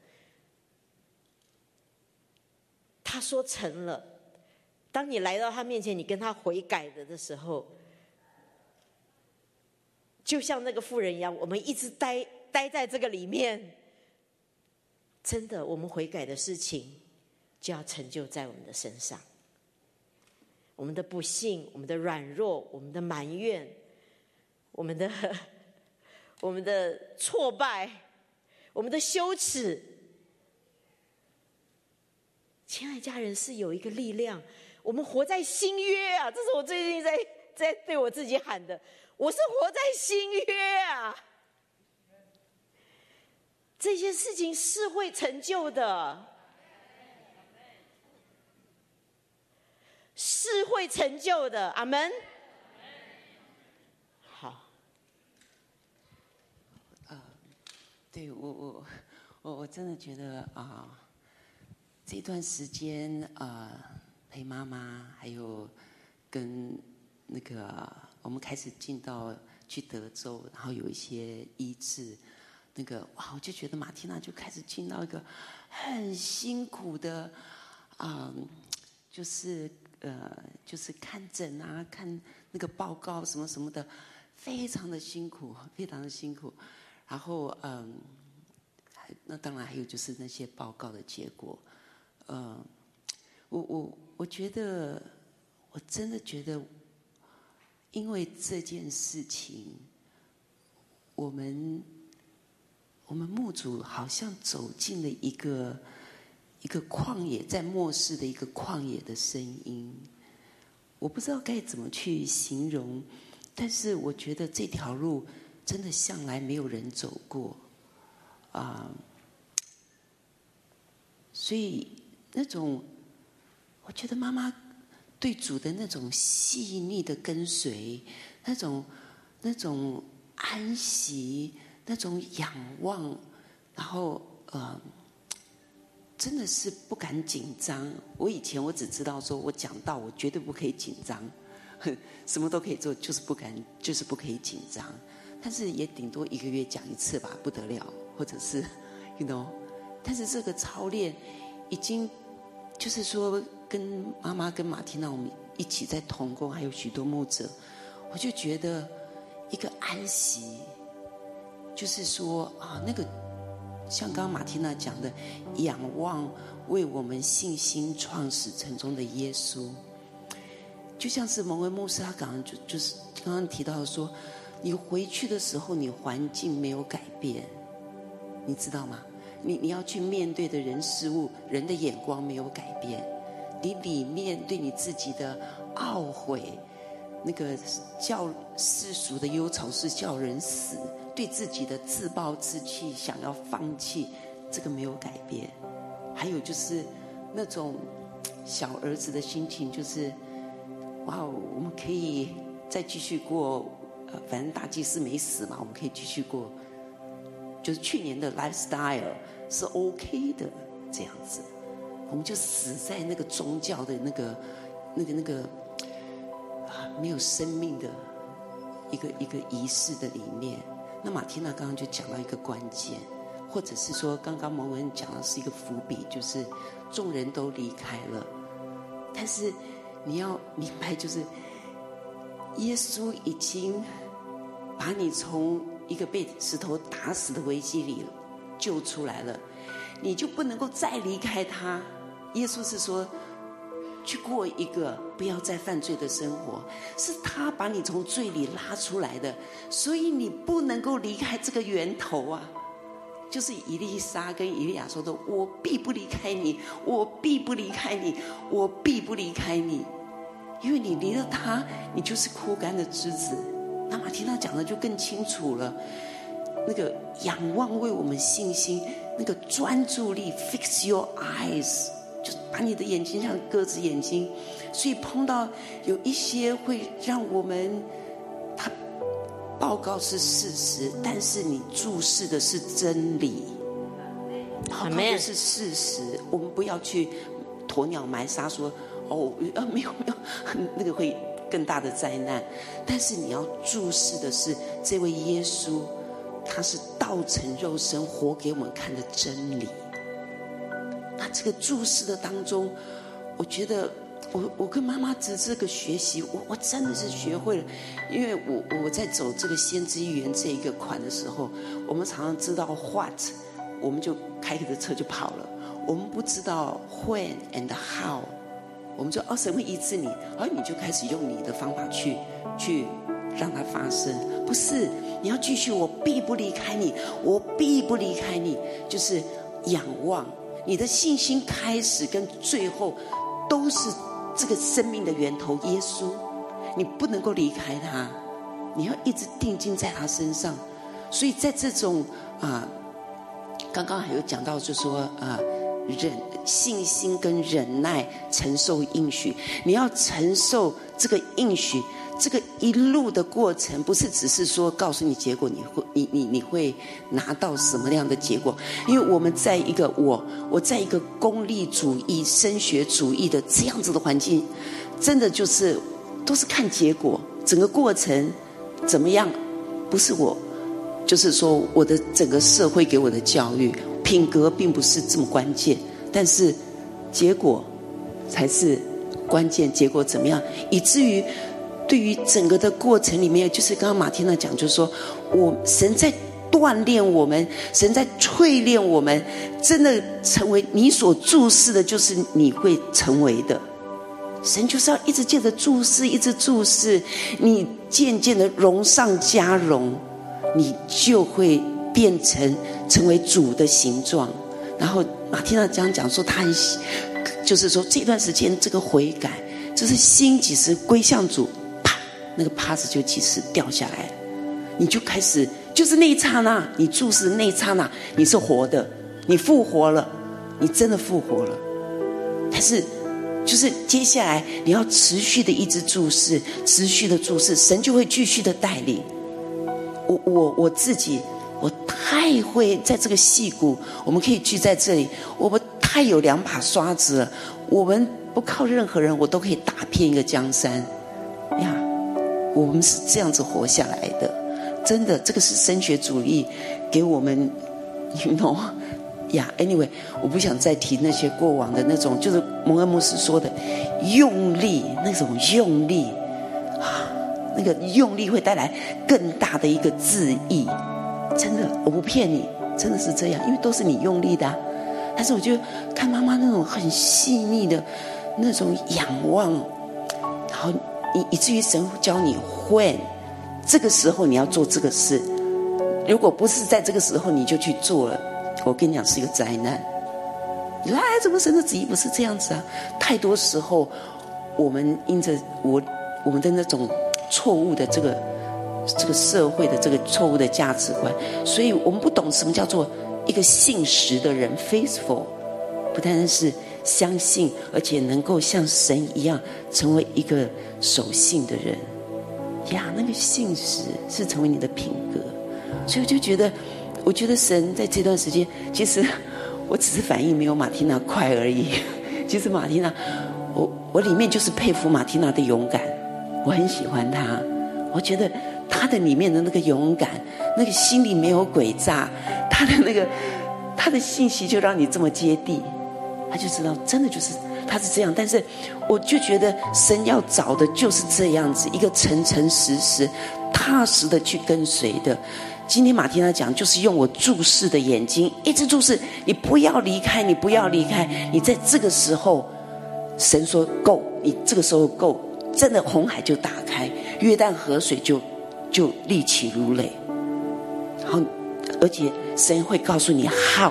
他说成了。当你来到他面前，你跟他悔改的时候，就像那个妇人一样，我们一直待在这个里面，真的，我们悔改的事情就要成就在我们的身上。我们的不幸，我们的软弱，我们的埋怨，我们的挫败，我们的羞耻。亲爱的家人，是有一个力量，我们活在新约啊！这是我最近在对我自己喊的，我是活在新约啊！这些事情是会成就的，是会成就的，阿们。好， 对，我真的觉得这段时间陪妈妈，还有跟那个我们开始进到去德州，然后有一些医治，那个哇，我就觉得马蒂娜就开始进到一个很辛苦的就是看诊啊，看那个报告什么什么的，非常的辛苦，非常的辛苦。然后那当然还有就是那些报告的结果。我觉得，我真的觉得，因为这件事情，我们牧主好像走进了一个旷野，在末世的一个旷野的声音。我不知道该怎么去形容，但是我觉得这条路真的向来没有人走过所以那种，我觉得妈妈对主的那种细腻的跟随，那种安息，那种仰望，然后真的是不敢紧张。我以前我只知道说，我讲道我绝对不可以紧张，什么都可以做，就是不可以紧张。但是也顶多1个月讲1次吧，不得了，或者是 you know。但是这个操练已经就是说，跟妈妈跟马蒂娜我们一起在同工，还有许多牧者，我就觉得一个安息，就是说那个像刚刚马蒂娜讲的，仰望为我们信心创始成终的耶稣。就像是蒙恩牧师他就是刚刚提到的说，你回去的时候你环境没有改变，你知道吗？你要去面对的人事物人的眼光没有改变，你里面对你自己的懊悔，那个叫世俗的忧愁是叫人死，对自己的自暴自弃想要放弃，这个没有改变。还有就是那种小儿子的心情，就是哇，我们可以再继续过，反正大祭司没死嘛，我们可以继续过，就是去年的 lifestyle 是 OK 的这样子，我们就死在那个宗教的那个没有生命的一个仪式的里面。那马蒂娜刚刚就讲到一个关键，或者是说刚刚蒙恩讲的是一个伏笔，就是众人都离开了，但是你要明白，就是耶稣已经把你从一个被石头打死的危机里救出来了，你就不能够再离开他。耶稣是说去过一个不要再犯罪的生活，是他把你从罪里拉出来的，所以你不能够离开这个源头啊。就是以利沙跟以利亚说的，我必不离开你，我必不离开你，我必不离开你，因为你离了他，你就是枯干的枝子。那马蒂娜讲的就更清楚了，那个仰望为我们信心，那个专注力 fix your eyes， 就把你的眼睛像鸽子眼睛，所以碰到有一些会让我们他报告是事实，但是你注视的是真理，报告的是事实。我们不要去鸵鸟埋沙说没有，那个会更大的灾难。但是你要注视的是这位耶稣，他是道成肉身活给我们看的真理。那这个注视的当中，我觉得我跟妈妈这个学习，我真的是学会了。因为我在走这个先知预言这一个款的时候，我们常常知道 what， 我们就开着车就跑了，我们不知道 when and how。我们说神会医治你，而你就开始用你的方法去让它发生。不是，你要继续，我必不离开你，我必不离开你，就是仰望。你的信心开始跟最后都是这个生命的源头耶稣，你不能够离开他，你要一直定睛在他身上。所以在这种刚刚还有讲到，就说信心跟忍耐承受应许，你要承受这个应许，这个一路的过程，不是只是说告诉你结果，你会拿到什么样的结果。因为我们在一个我在一个功利主义升学主义的这样子的环境，真的就是都是看结果，整个过程怎么样不是我，就是说我的整个社会给我的教育品格并不是这么关键，但是结果才是关键。结果怎么样，以至于对于整个的过程里面，就是刚刚马蒂娜讲，就是说神在锻炼我们，神在淬炼我们，真的成为你所注视的，就是你会成为的。神就是要一直借着注视，一直注视，你渐渐的荣上加荣，你就会变成为主的形状。然后马蒂娜这样讲说，他就是说这段时间这个悔改，就是心几时归向主，啪，那个帕子就几时掉下来了，你就开始，就是那一刹那，你注视那一刹那，你是活的，你复活了，你真的复活了。但是就是接下来你要持续的一直注视，持续的注视，神就会继续的带领。我自己，我太会在这个矽谷，我们可以聚在这里，我们太有2把刷子了，我们不靠任何人，我都可以打遍一个江山呀！我们是这样子活下来的，真的，这个是升学主义给我们 ，you know 呀。Anyway， 我不想再提那些过往的那种，就是蒙恩牧师说的用力，那种用力啊，那个用力会带来更大的一个自义。真的，我不骗你， 真的是这样，因为都是你用力的但是我就看妈妈那种很细腻的那种仰望，然后以至于神教你会这个时候你要做这个事，如果不是在这个时候你就去做了，我跟你讲是一个灾难。你说怎么神的旨意不是这样子太多时候我们因着我们的那种错误的这个社会的这个错误的价值观，所以我们不懂什么叫做一个信实的人 faithful， 不单单是相信，而且能够像神一样成为一个守信的人那个信实是成为你的品格。所以我觉得神在这段时间，其实我只是反应没有马蒂娜快而已。其实马蒂娜，我里面就是佩服马蒂娜的勇敢，我很喜欢她。我觉得她的里面的那个勇敢，那个心里没有诡诈，她的信息就让你这么接地，她就知道真的就是她是这样。但是我就觉得神要找的就是这样子，一个诚诚实实、踏实的去跟随的。今天马蒂娜讲，就是用我注视的眼睛一直注视你，不要离开，你不要离开。你在这个时候，神说够，你这个时候够，真的红海就打开，约旦河水就立起如垒。然后，而且神会告诉你how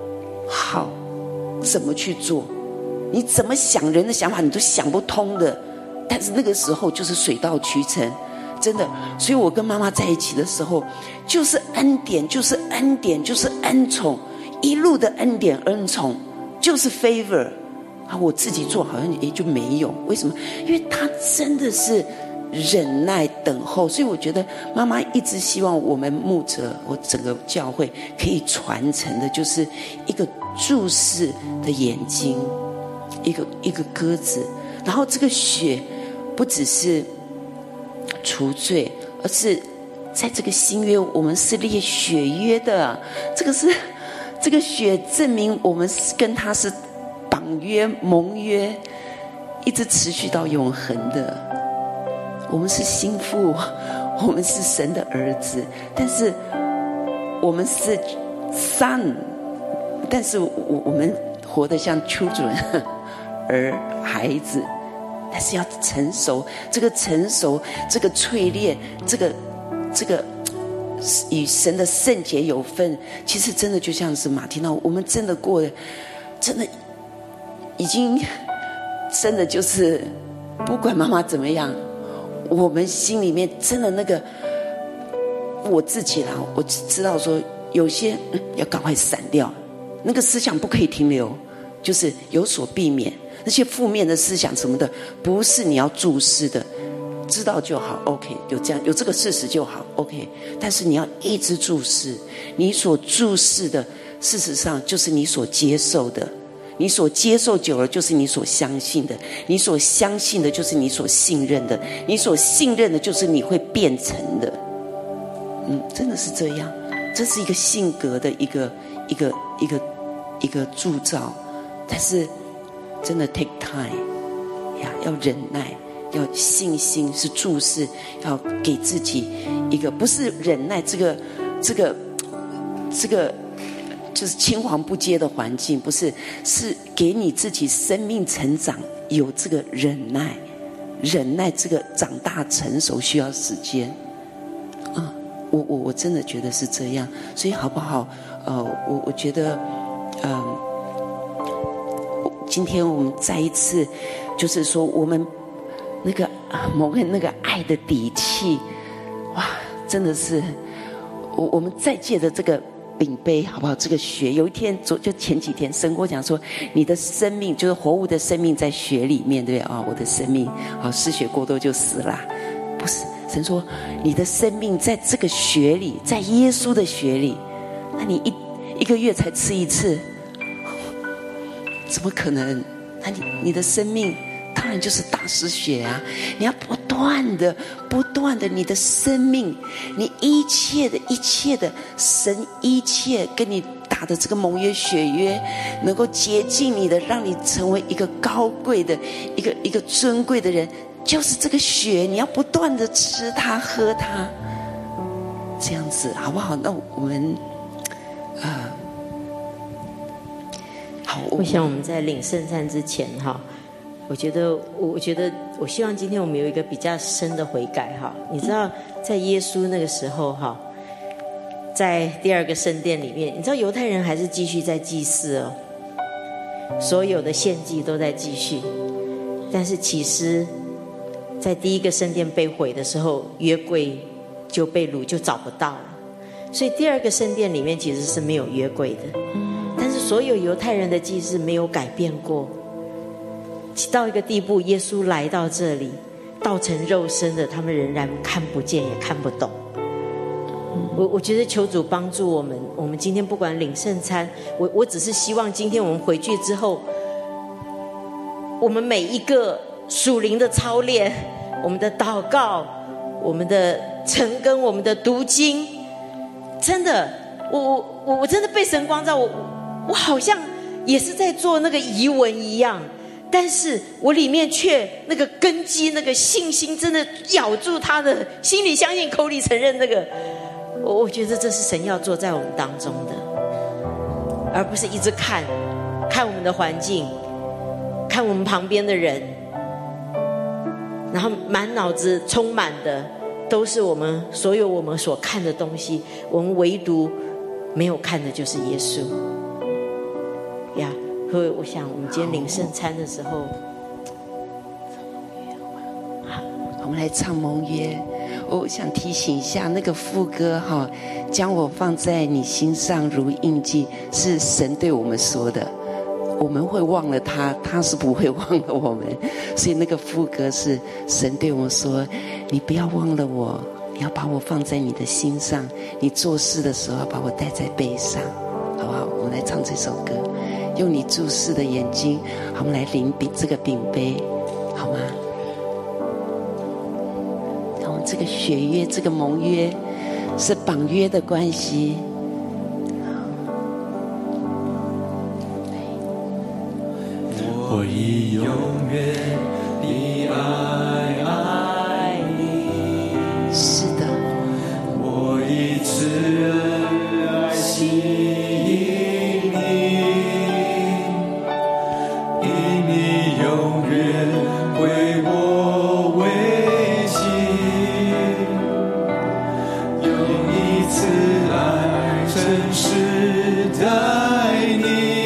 怎么去做，你怎么想人的想法你都想不通的。但是那个时候就是水到渠成。真的，所以我跟妈妈在一起的时候，就是恩典，就是恩典，就是恩宠，一路的恩典恩宠，就是 favor 我自己做好像也就没有。为什么？因为他真的是忍耐等候。所以我觉得妈妈一直希望我们牧者，我整个教会可以传承的，就是一个注视的眼睛，一个鸽子。然后这个血不只是除罪，而是在这个新约我们是立血约的。这个血证明我们跟他是绑约盟约，一直持续到永恒的。我们是心腹，我们是神的儿子，但是我们是 son， 但是我们活得像 children 孩子。但是要成熟，这个成熟，这个淬炼，这个与神的圣洁有份，其实真的就像是马蒂娜，我们真的过得，真的已经真的就是不管妈妈怎么样，我们心里面真的那个我自己啦，我知道说有些要赶快闪掉，那个思想不可以停留，就是有所避免。那些负面的思想什么的，不是你要注视的，知道就好 OK， 有这个事实就好 OK。 但是你要一直注视，你所注视的事实上就是你所接受的，你所接受久了就是你所相信的，你所相信的就是你所信任的，你所信任的就是你会变成的。真的是这样，这是一个性格的一个铸造。但是真的 take time 要忍耐，要信心，是注视，要给自己一个，不是忍耐这个就是青黄不接的环境，不是，是给你自己生命成长有这个忍耐这个长大成熟需要时间我真的觉得是这样。所以好不好我觉得今天我们再一次就是说我们那个某个那个爱的底气，哇，真的是我们再借着这个饼杯好不好，这个血，有一天就前几天神跟我讲说，你的生命就是活物的生命在血里面，对不对我的生命失血过多就死了，不是，神说你的生命在这个血里，在耶稣的血里，那你一个月才吃一次，怎么可能？那你的生命当然就是大失血啊！你要不断的，你的生命，你一切的神一切跟你打的这个盟约血约，能够洁净你的，让你成为一个高贵的一个尊贵的人，就是这个血，你要不断的吃它喝它，这样子好不好？那我们好， 我想我们在领圣餐之前哈，我觉得我希望今天我们有一个比较深的悔改哈。你知道，在耶稣那个时候哈，在第二个圣殿里面，你知道犹太人还是继续在祭祀哦，所有的献祭都在继续，但是其实在第一个圣殿被毁的时候，约柜就被掳，就找不到了。所以第二个圣殿里面其实是没有约柜的，但是所有犹太人的祭祀没有改变过。到一个地步，耶稣来到这里，道成肉身的，他们仍然看不见也看不懂。我觉得求主帮助我们，我们今天不管领圣餐，我只是希望今天我们回去之后，我们每一个属灵的操练，我们的祷告，我们的晨更，我们的读经，真的，我真的被神光照，我好像也是在做那个遗文一样，但是我里面却那个根基，那个信心真的咬住他的，心里相信，口里承认那个，我觉得这是神要做在我们当中的，而不是一直看我们的环境，看我们旁边的人，然后满脑子充满的都是所有我们所看的东西，我们唯独没有看的就是耶稣呀。所以我想我们今天领圣餐的时候， 好，我们来唱盟约。我想提醒一下那个副歌哈，将我放在你心上如印记，是神对我们说的。我们会忘了他，他是不会忘了我们。所以那个副歌是神对我们说，你不要忘了我，你要把我放在你的心上，你做事的时候把我带在背上，好不好？我们来唱这首歌，用你注视的眼睛，好，我们来领这个饼杯，好吗？我们这个血约，这个盟约是绑约的关系。 我已永远地爱你， 是的， 我以慈爱吸引你，因你永远为我维系，用你慈爱诚实待你。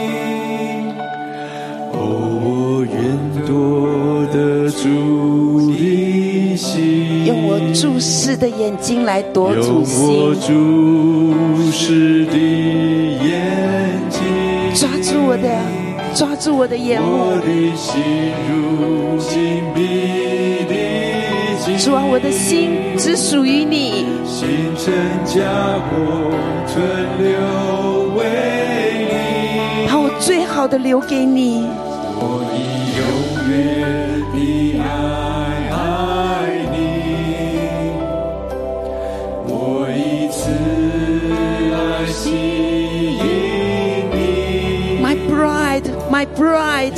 多的主你心， 用我注视的眼睛来夺主心， 用我注视的眼睛， 抓住我的眼目， 我的心如紧闭的紧， 主啊，我的心只属于你， 星辰加火存留为你， 把我最好的留给你。 我已永远地爱你，我以慈爱吸引你。 My bride, my bride，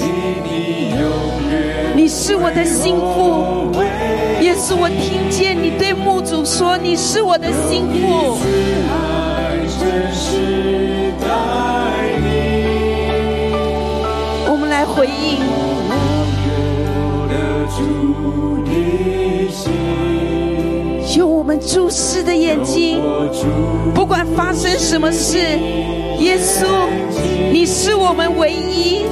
你是我的心腹。耶稣，我听见你对牧主说，你是我的心腹。我们来回应，用我们注视的眼睛，不管发生什么事，耶稣，你是我们唯一。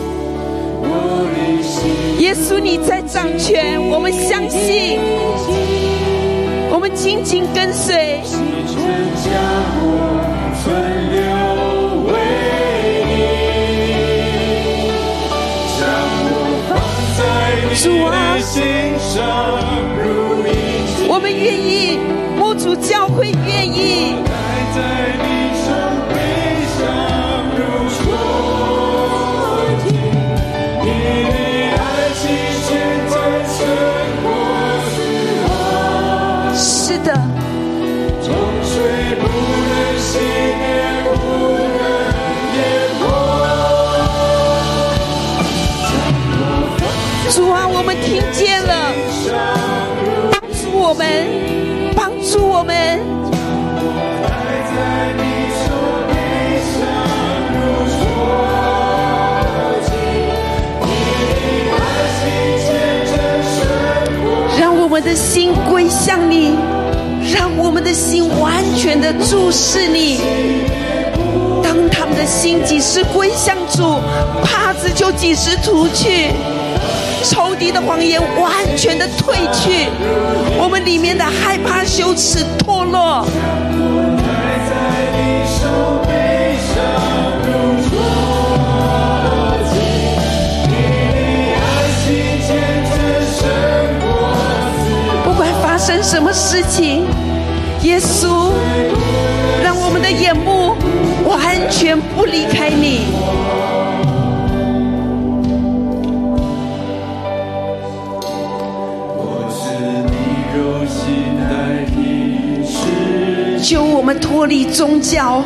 耶稣，你在掌权，我们相信，我们紧紧跟随。主啊，我们愿意，牧主教会愿意。是的。主啊，我们听见了，帮助我们，帮助我们。 们的心归向你，让我们的心完全的注视你。当他们的心几时归向主，帕子就几时除去，仇敌的谎言完全的退去，我们里面的害怕、羞耻、脱落。不管发生什么事情，耶稣，让我们的眼目完全不离开你。救我们脱离宗教，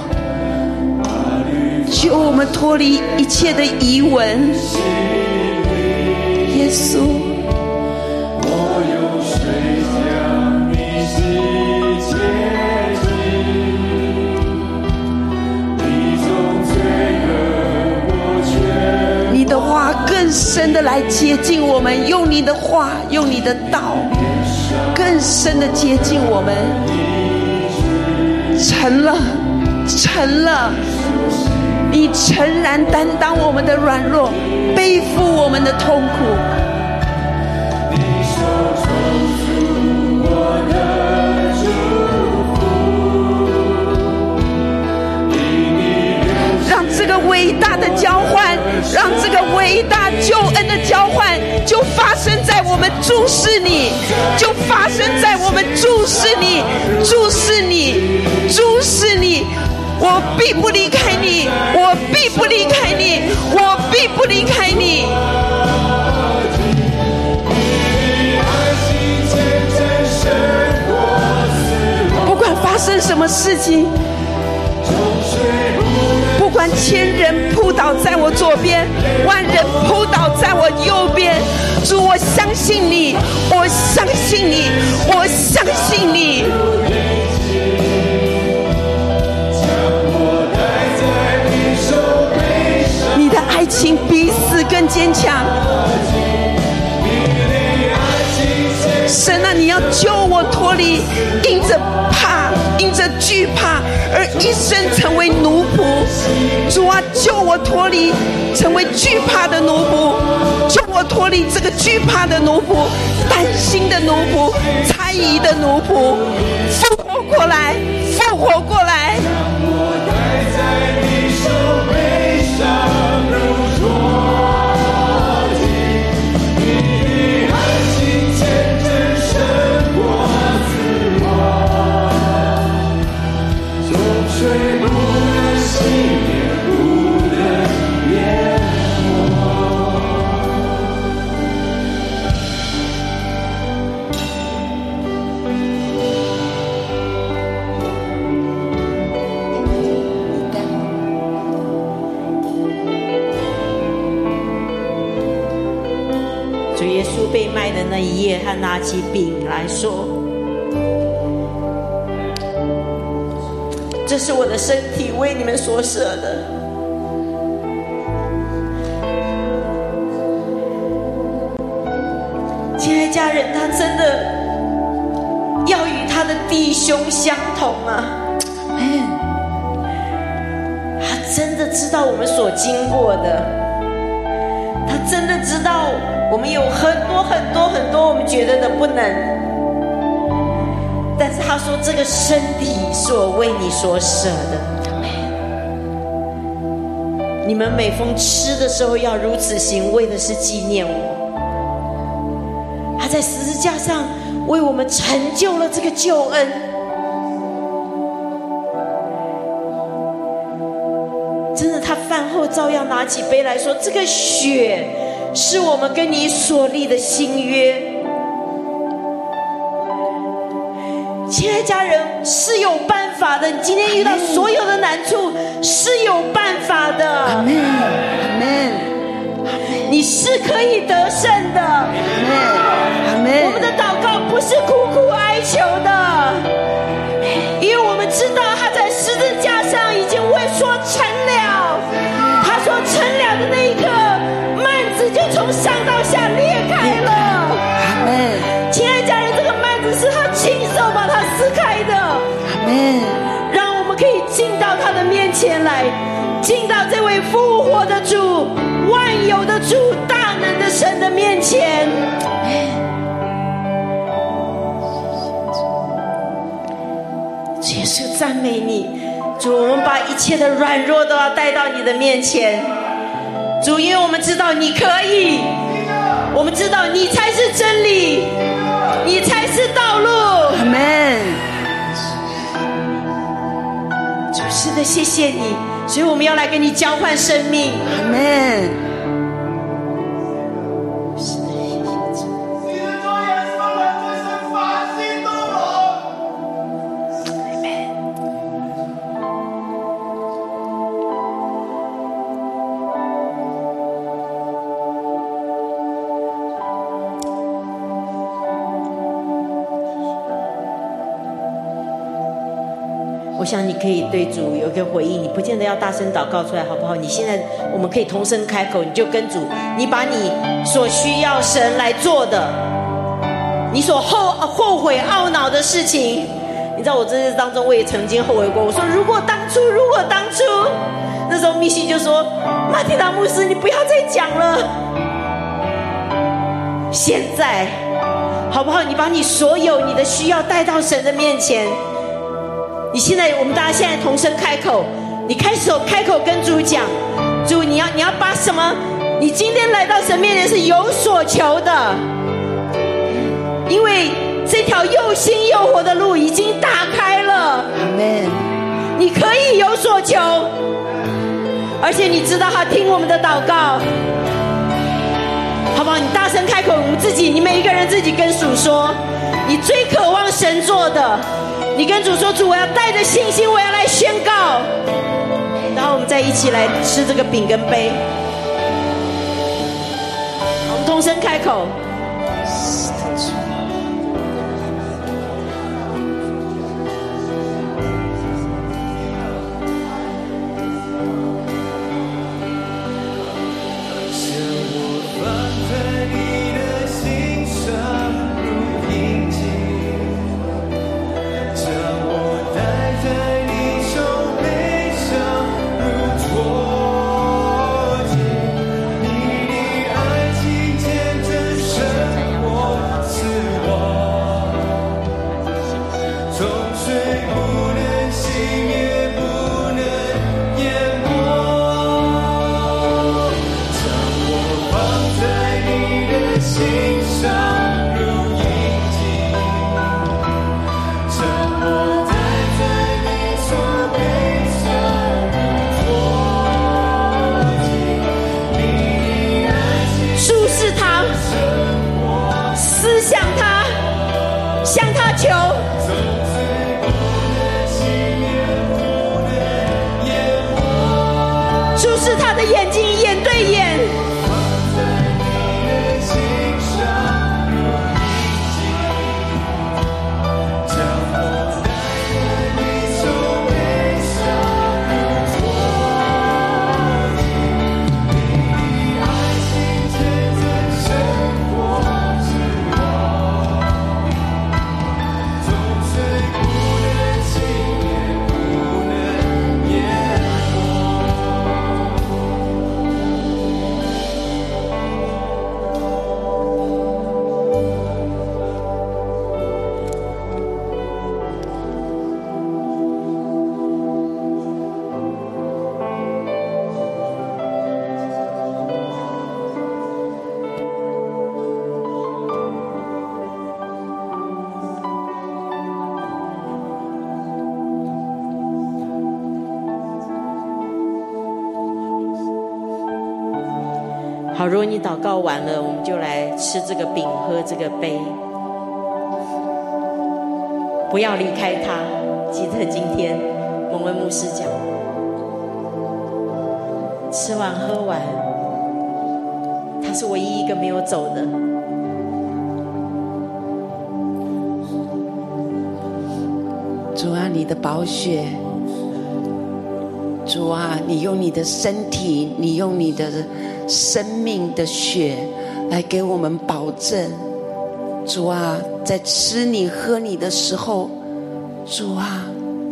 救我们脱离一切的疑问。耶稣，我用水将你洗洁净，你从罪恶我全。你的话更深的来接近我们，用你的话，用你的道，更深的接近我们。成了，你诚然担当我们的软弱，背负我们的痛苦。让这个伟大的交换，让这个伟大救恩的交换，就发生在我们注视你，就发生在我们注视你，注视你，注视你。我必不离开你，我必不离开你，我必不离开你。不管发生什么事情，不管千人扑倒在我左边，万人扑倒在我右边，主，我相信你，我相信你，我相信你。你的爱情比死更坚强。神啊，你要救我脱离因着怕、因着惧怕而一生成为奴仆。主啊，救我脱离成为惧怕的奴仆，救我脱离这个惧怕的奴仆、担心的奴仆、猜疑的奴仆，复活过来，复活过来。被卖的那一夜，他拿起饼来说：“这是我的身体，为你们所舍的。”亲爱家人，他真的要与他的弟兄相同啊！他真的知道我们所经过的，他真的知道我们有很多我们觉得的不能，但是他说这个身体是我为你所舍的，你们每逢吃的时候要如此行，为的是纪念我。他在十字架上为我们成就了这个救恩。真的，他饭后照样拿起杯来说，这个血是我们跟你所立的新约。亲爱家人，是有办法的，你今天遇到所有的难处是有办法的。阿们，阿们，你是可以得胜的。阿们，阿们。我们的祷告不是苦苦哀求的，因为我们知道他在十字架上已经为说成了。他说成了的那一刻，幔子就从上到下裂开了。阿们。亲爱家人，这进到他的面前来，进到这位复活的主、万有的主、大能的神的面前。主耶稣，赞美你，主，我们把一切的软弱都要带到你的面前。主，因为我们知道你可以，我们知道你才是真理，你才是道路。 阿们。 主，是的，谢谢你，所以我们要来跟你交换生命。 阿们。 我想你可以对主有一个回应，你不见得要大声祷告出来，好不好？你现在我们可以同声开口，你就跟主，你把你所需要神来做的，你所后悔懊恼的事情。你知道我这些当中我也曾经后悔过，我说如果当初，那时候密西就说马蒂达牧师，你不要再讲了。现在好不好？你把你所有你的需要带到神的面前。你现在，我们大家现在同声开口，你开口跟主讲，主，你要把什么？你今天来到神面前是有所求的，因为这条又新又活的路已经打开了。 Amen。 你可以有所求，而且你知道他听我们的祷告，好不好？你大声开口，我们自己，你每一个人自己跟主说，你最渴望神做的。你跟主说，主，我要带着信心，我要来宣告。然后我们再一起来吃这个饼跟杯。我们同声开口。好，如果你祷告完了，我们就来吃这个饼，喝这个杯，不要离开他。记得今天蒙恩牧师讲，吃完喝完，他是唯一一个没有走的。 主啊，你的宝血，主啊，你用你的身体，你用你的生命的血来给我们保证。主啊，在吃你喝你的时候，主啊，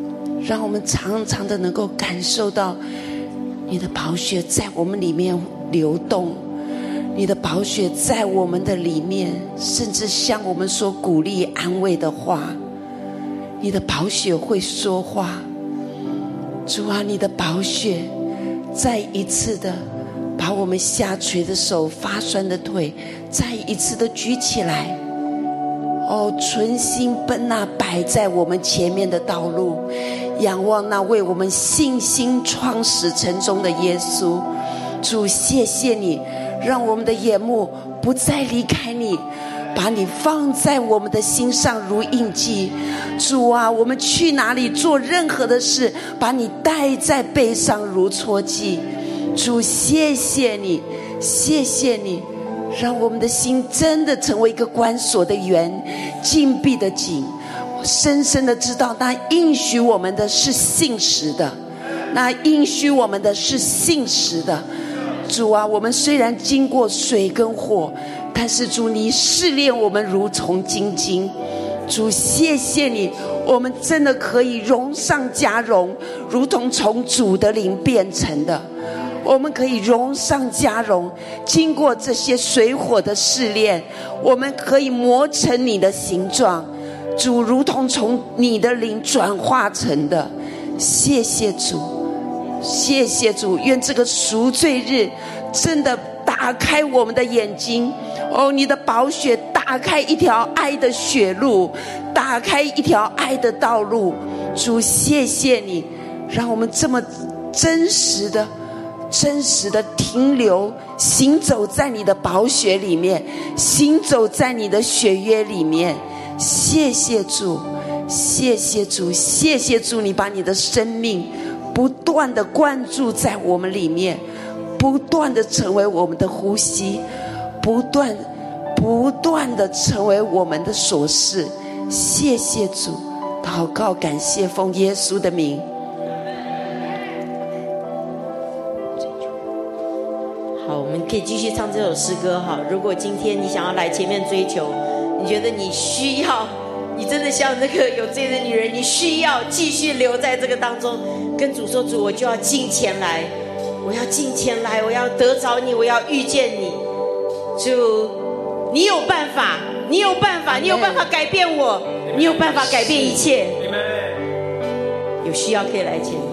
让我们常常的能够感受到你的宝血在我们里面流动，你的宝血在我们的里面，甚至向我们说鼓励安慰的话。你的宝血会说话，主啊，你的宝血再一次的把我们下垂的手、发酸的腿再一次的举起来。存心奔那摆在我们前面的道路，仰望那为我们信心创始成终的耶稣。主，谢谢你，让我们的眼目不再离开你，把你放在我们的心上如印记。主啊，我们去哪里做任何的事，把你带在背上如戳记。主，谢谢你，谢谢你，让我们的心真的成为一个关锁的园，禁闭的井。我深深的知道，那应许我们的是信实的，那应许我们的是信实的。主啊，我们虽然经过水跟火，但是主，你试炼我们如同精金。主，谢谢你，我们真的可以荣上加荣，如同从主的灵变成的。我们可以荣上加荣，经过这些水火的试炼，我们可以磨成你的形状。主，如同从你的灵转化成的。谢谢主，谢谢主，愿这个赎罪日真的打开我们的眼睛。你的宝血打开一条爱的血路，打开一条爱的道路。主，谢谢你，让我们这么真实的停留，行走在你的宝血里面，行走在你的血约里面。谢谢主，谢谢主，谢谢主，你把你的生命不断的灌注在我们里面，不断的成为我们的呼吸，不断的成为我们的所事。谢谢主，祷告感谢，奉耶稣的名。 好，我们可以继续唱这首诗歌哈。如果今天你想要来前面追求，你觉得你需要，你真的像那个有罪的女人，你需要继续留在这个当中，跟主说：主，我就要进前来，我要进前来，我要得着你，我要遇见你。主，你有办法，你有办法，你有办法改变我，你有办法改变一切。有需要可以来前面。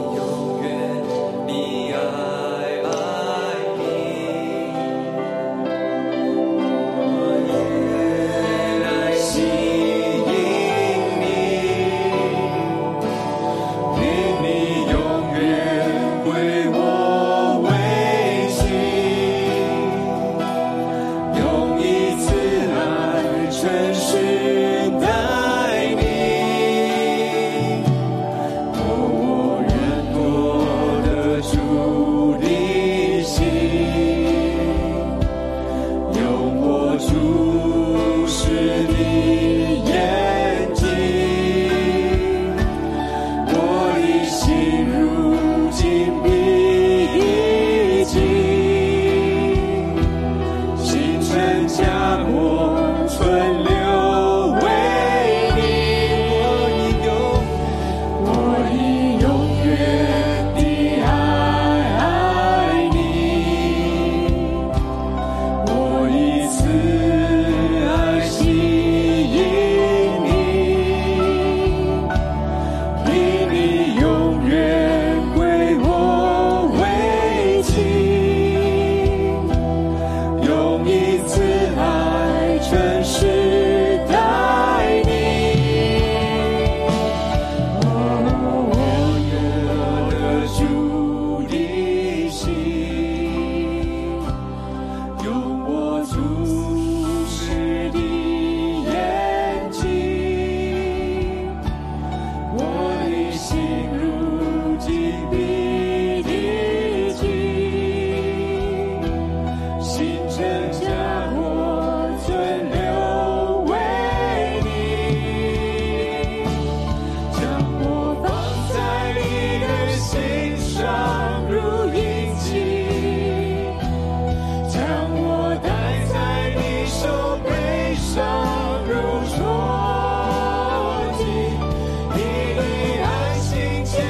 你的爱心。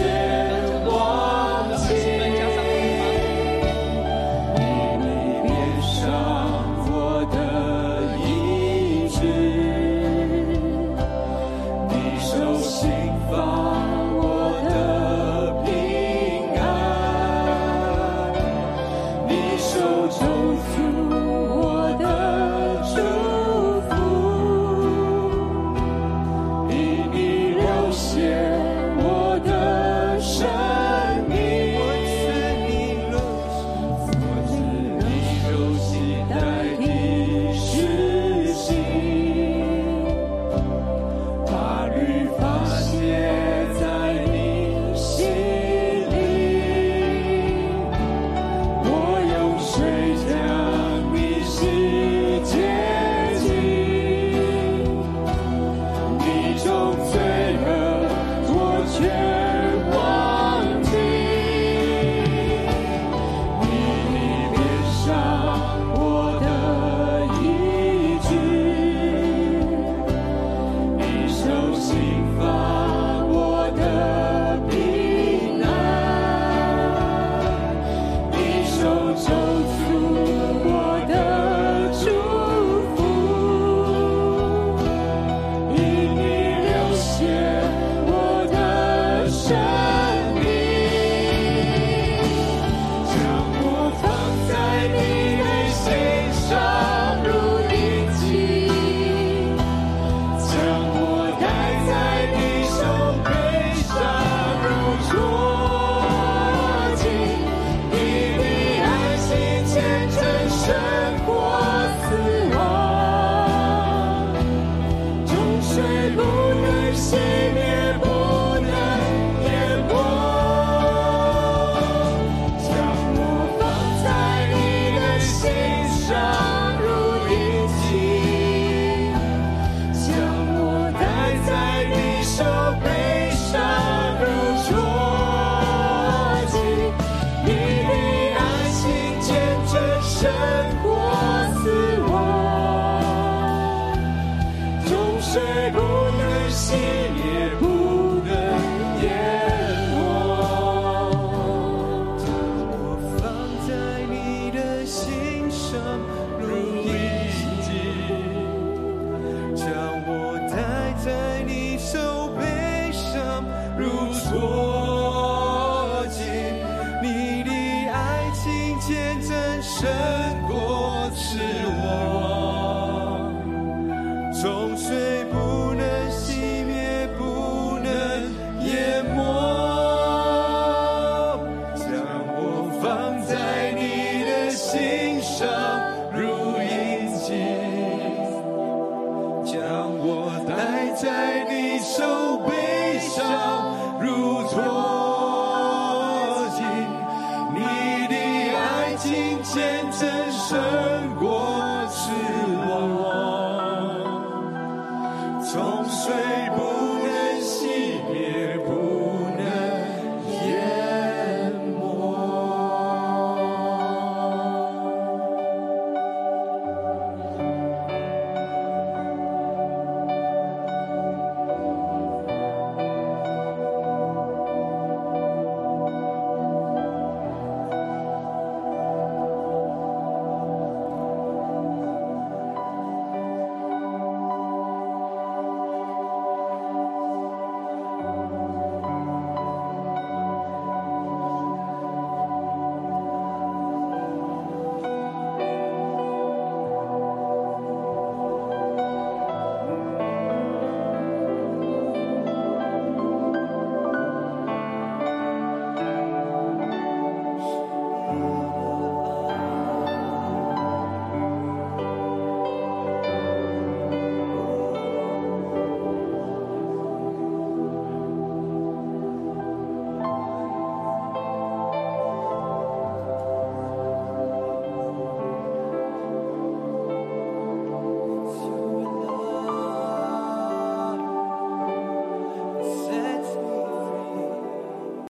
忘记。你变上我的意志，你手心放我的平安，你手中祝我的祝福，因你流血我的生命，我知你柔心代替实行，把律法写在你心里，我用水将你洗洁净，你种罪恶我却忘记，你变上我的意志，你手心放我的平安，你手中祝我的祝福，因你流血我的生命，将我放在你的心上如印记，将我戴在你手背上如戳记，你的爱情见证胜过死亡，众水不能熄灭，不能淹没，将我放在你的心上如印记，将我戴在你手背上如戳记，你的爱情见证胜过死亡，众水不能熄灭，不能淹没，将我放在你的心上如印记，将我戴在你手背上如戳记，你的爱情见证胜过死亡，众水不能熄灭，不能淹没，将我放在你的心上如印记，将我戴在你手背上如戳记，你的爱情见证胜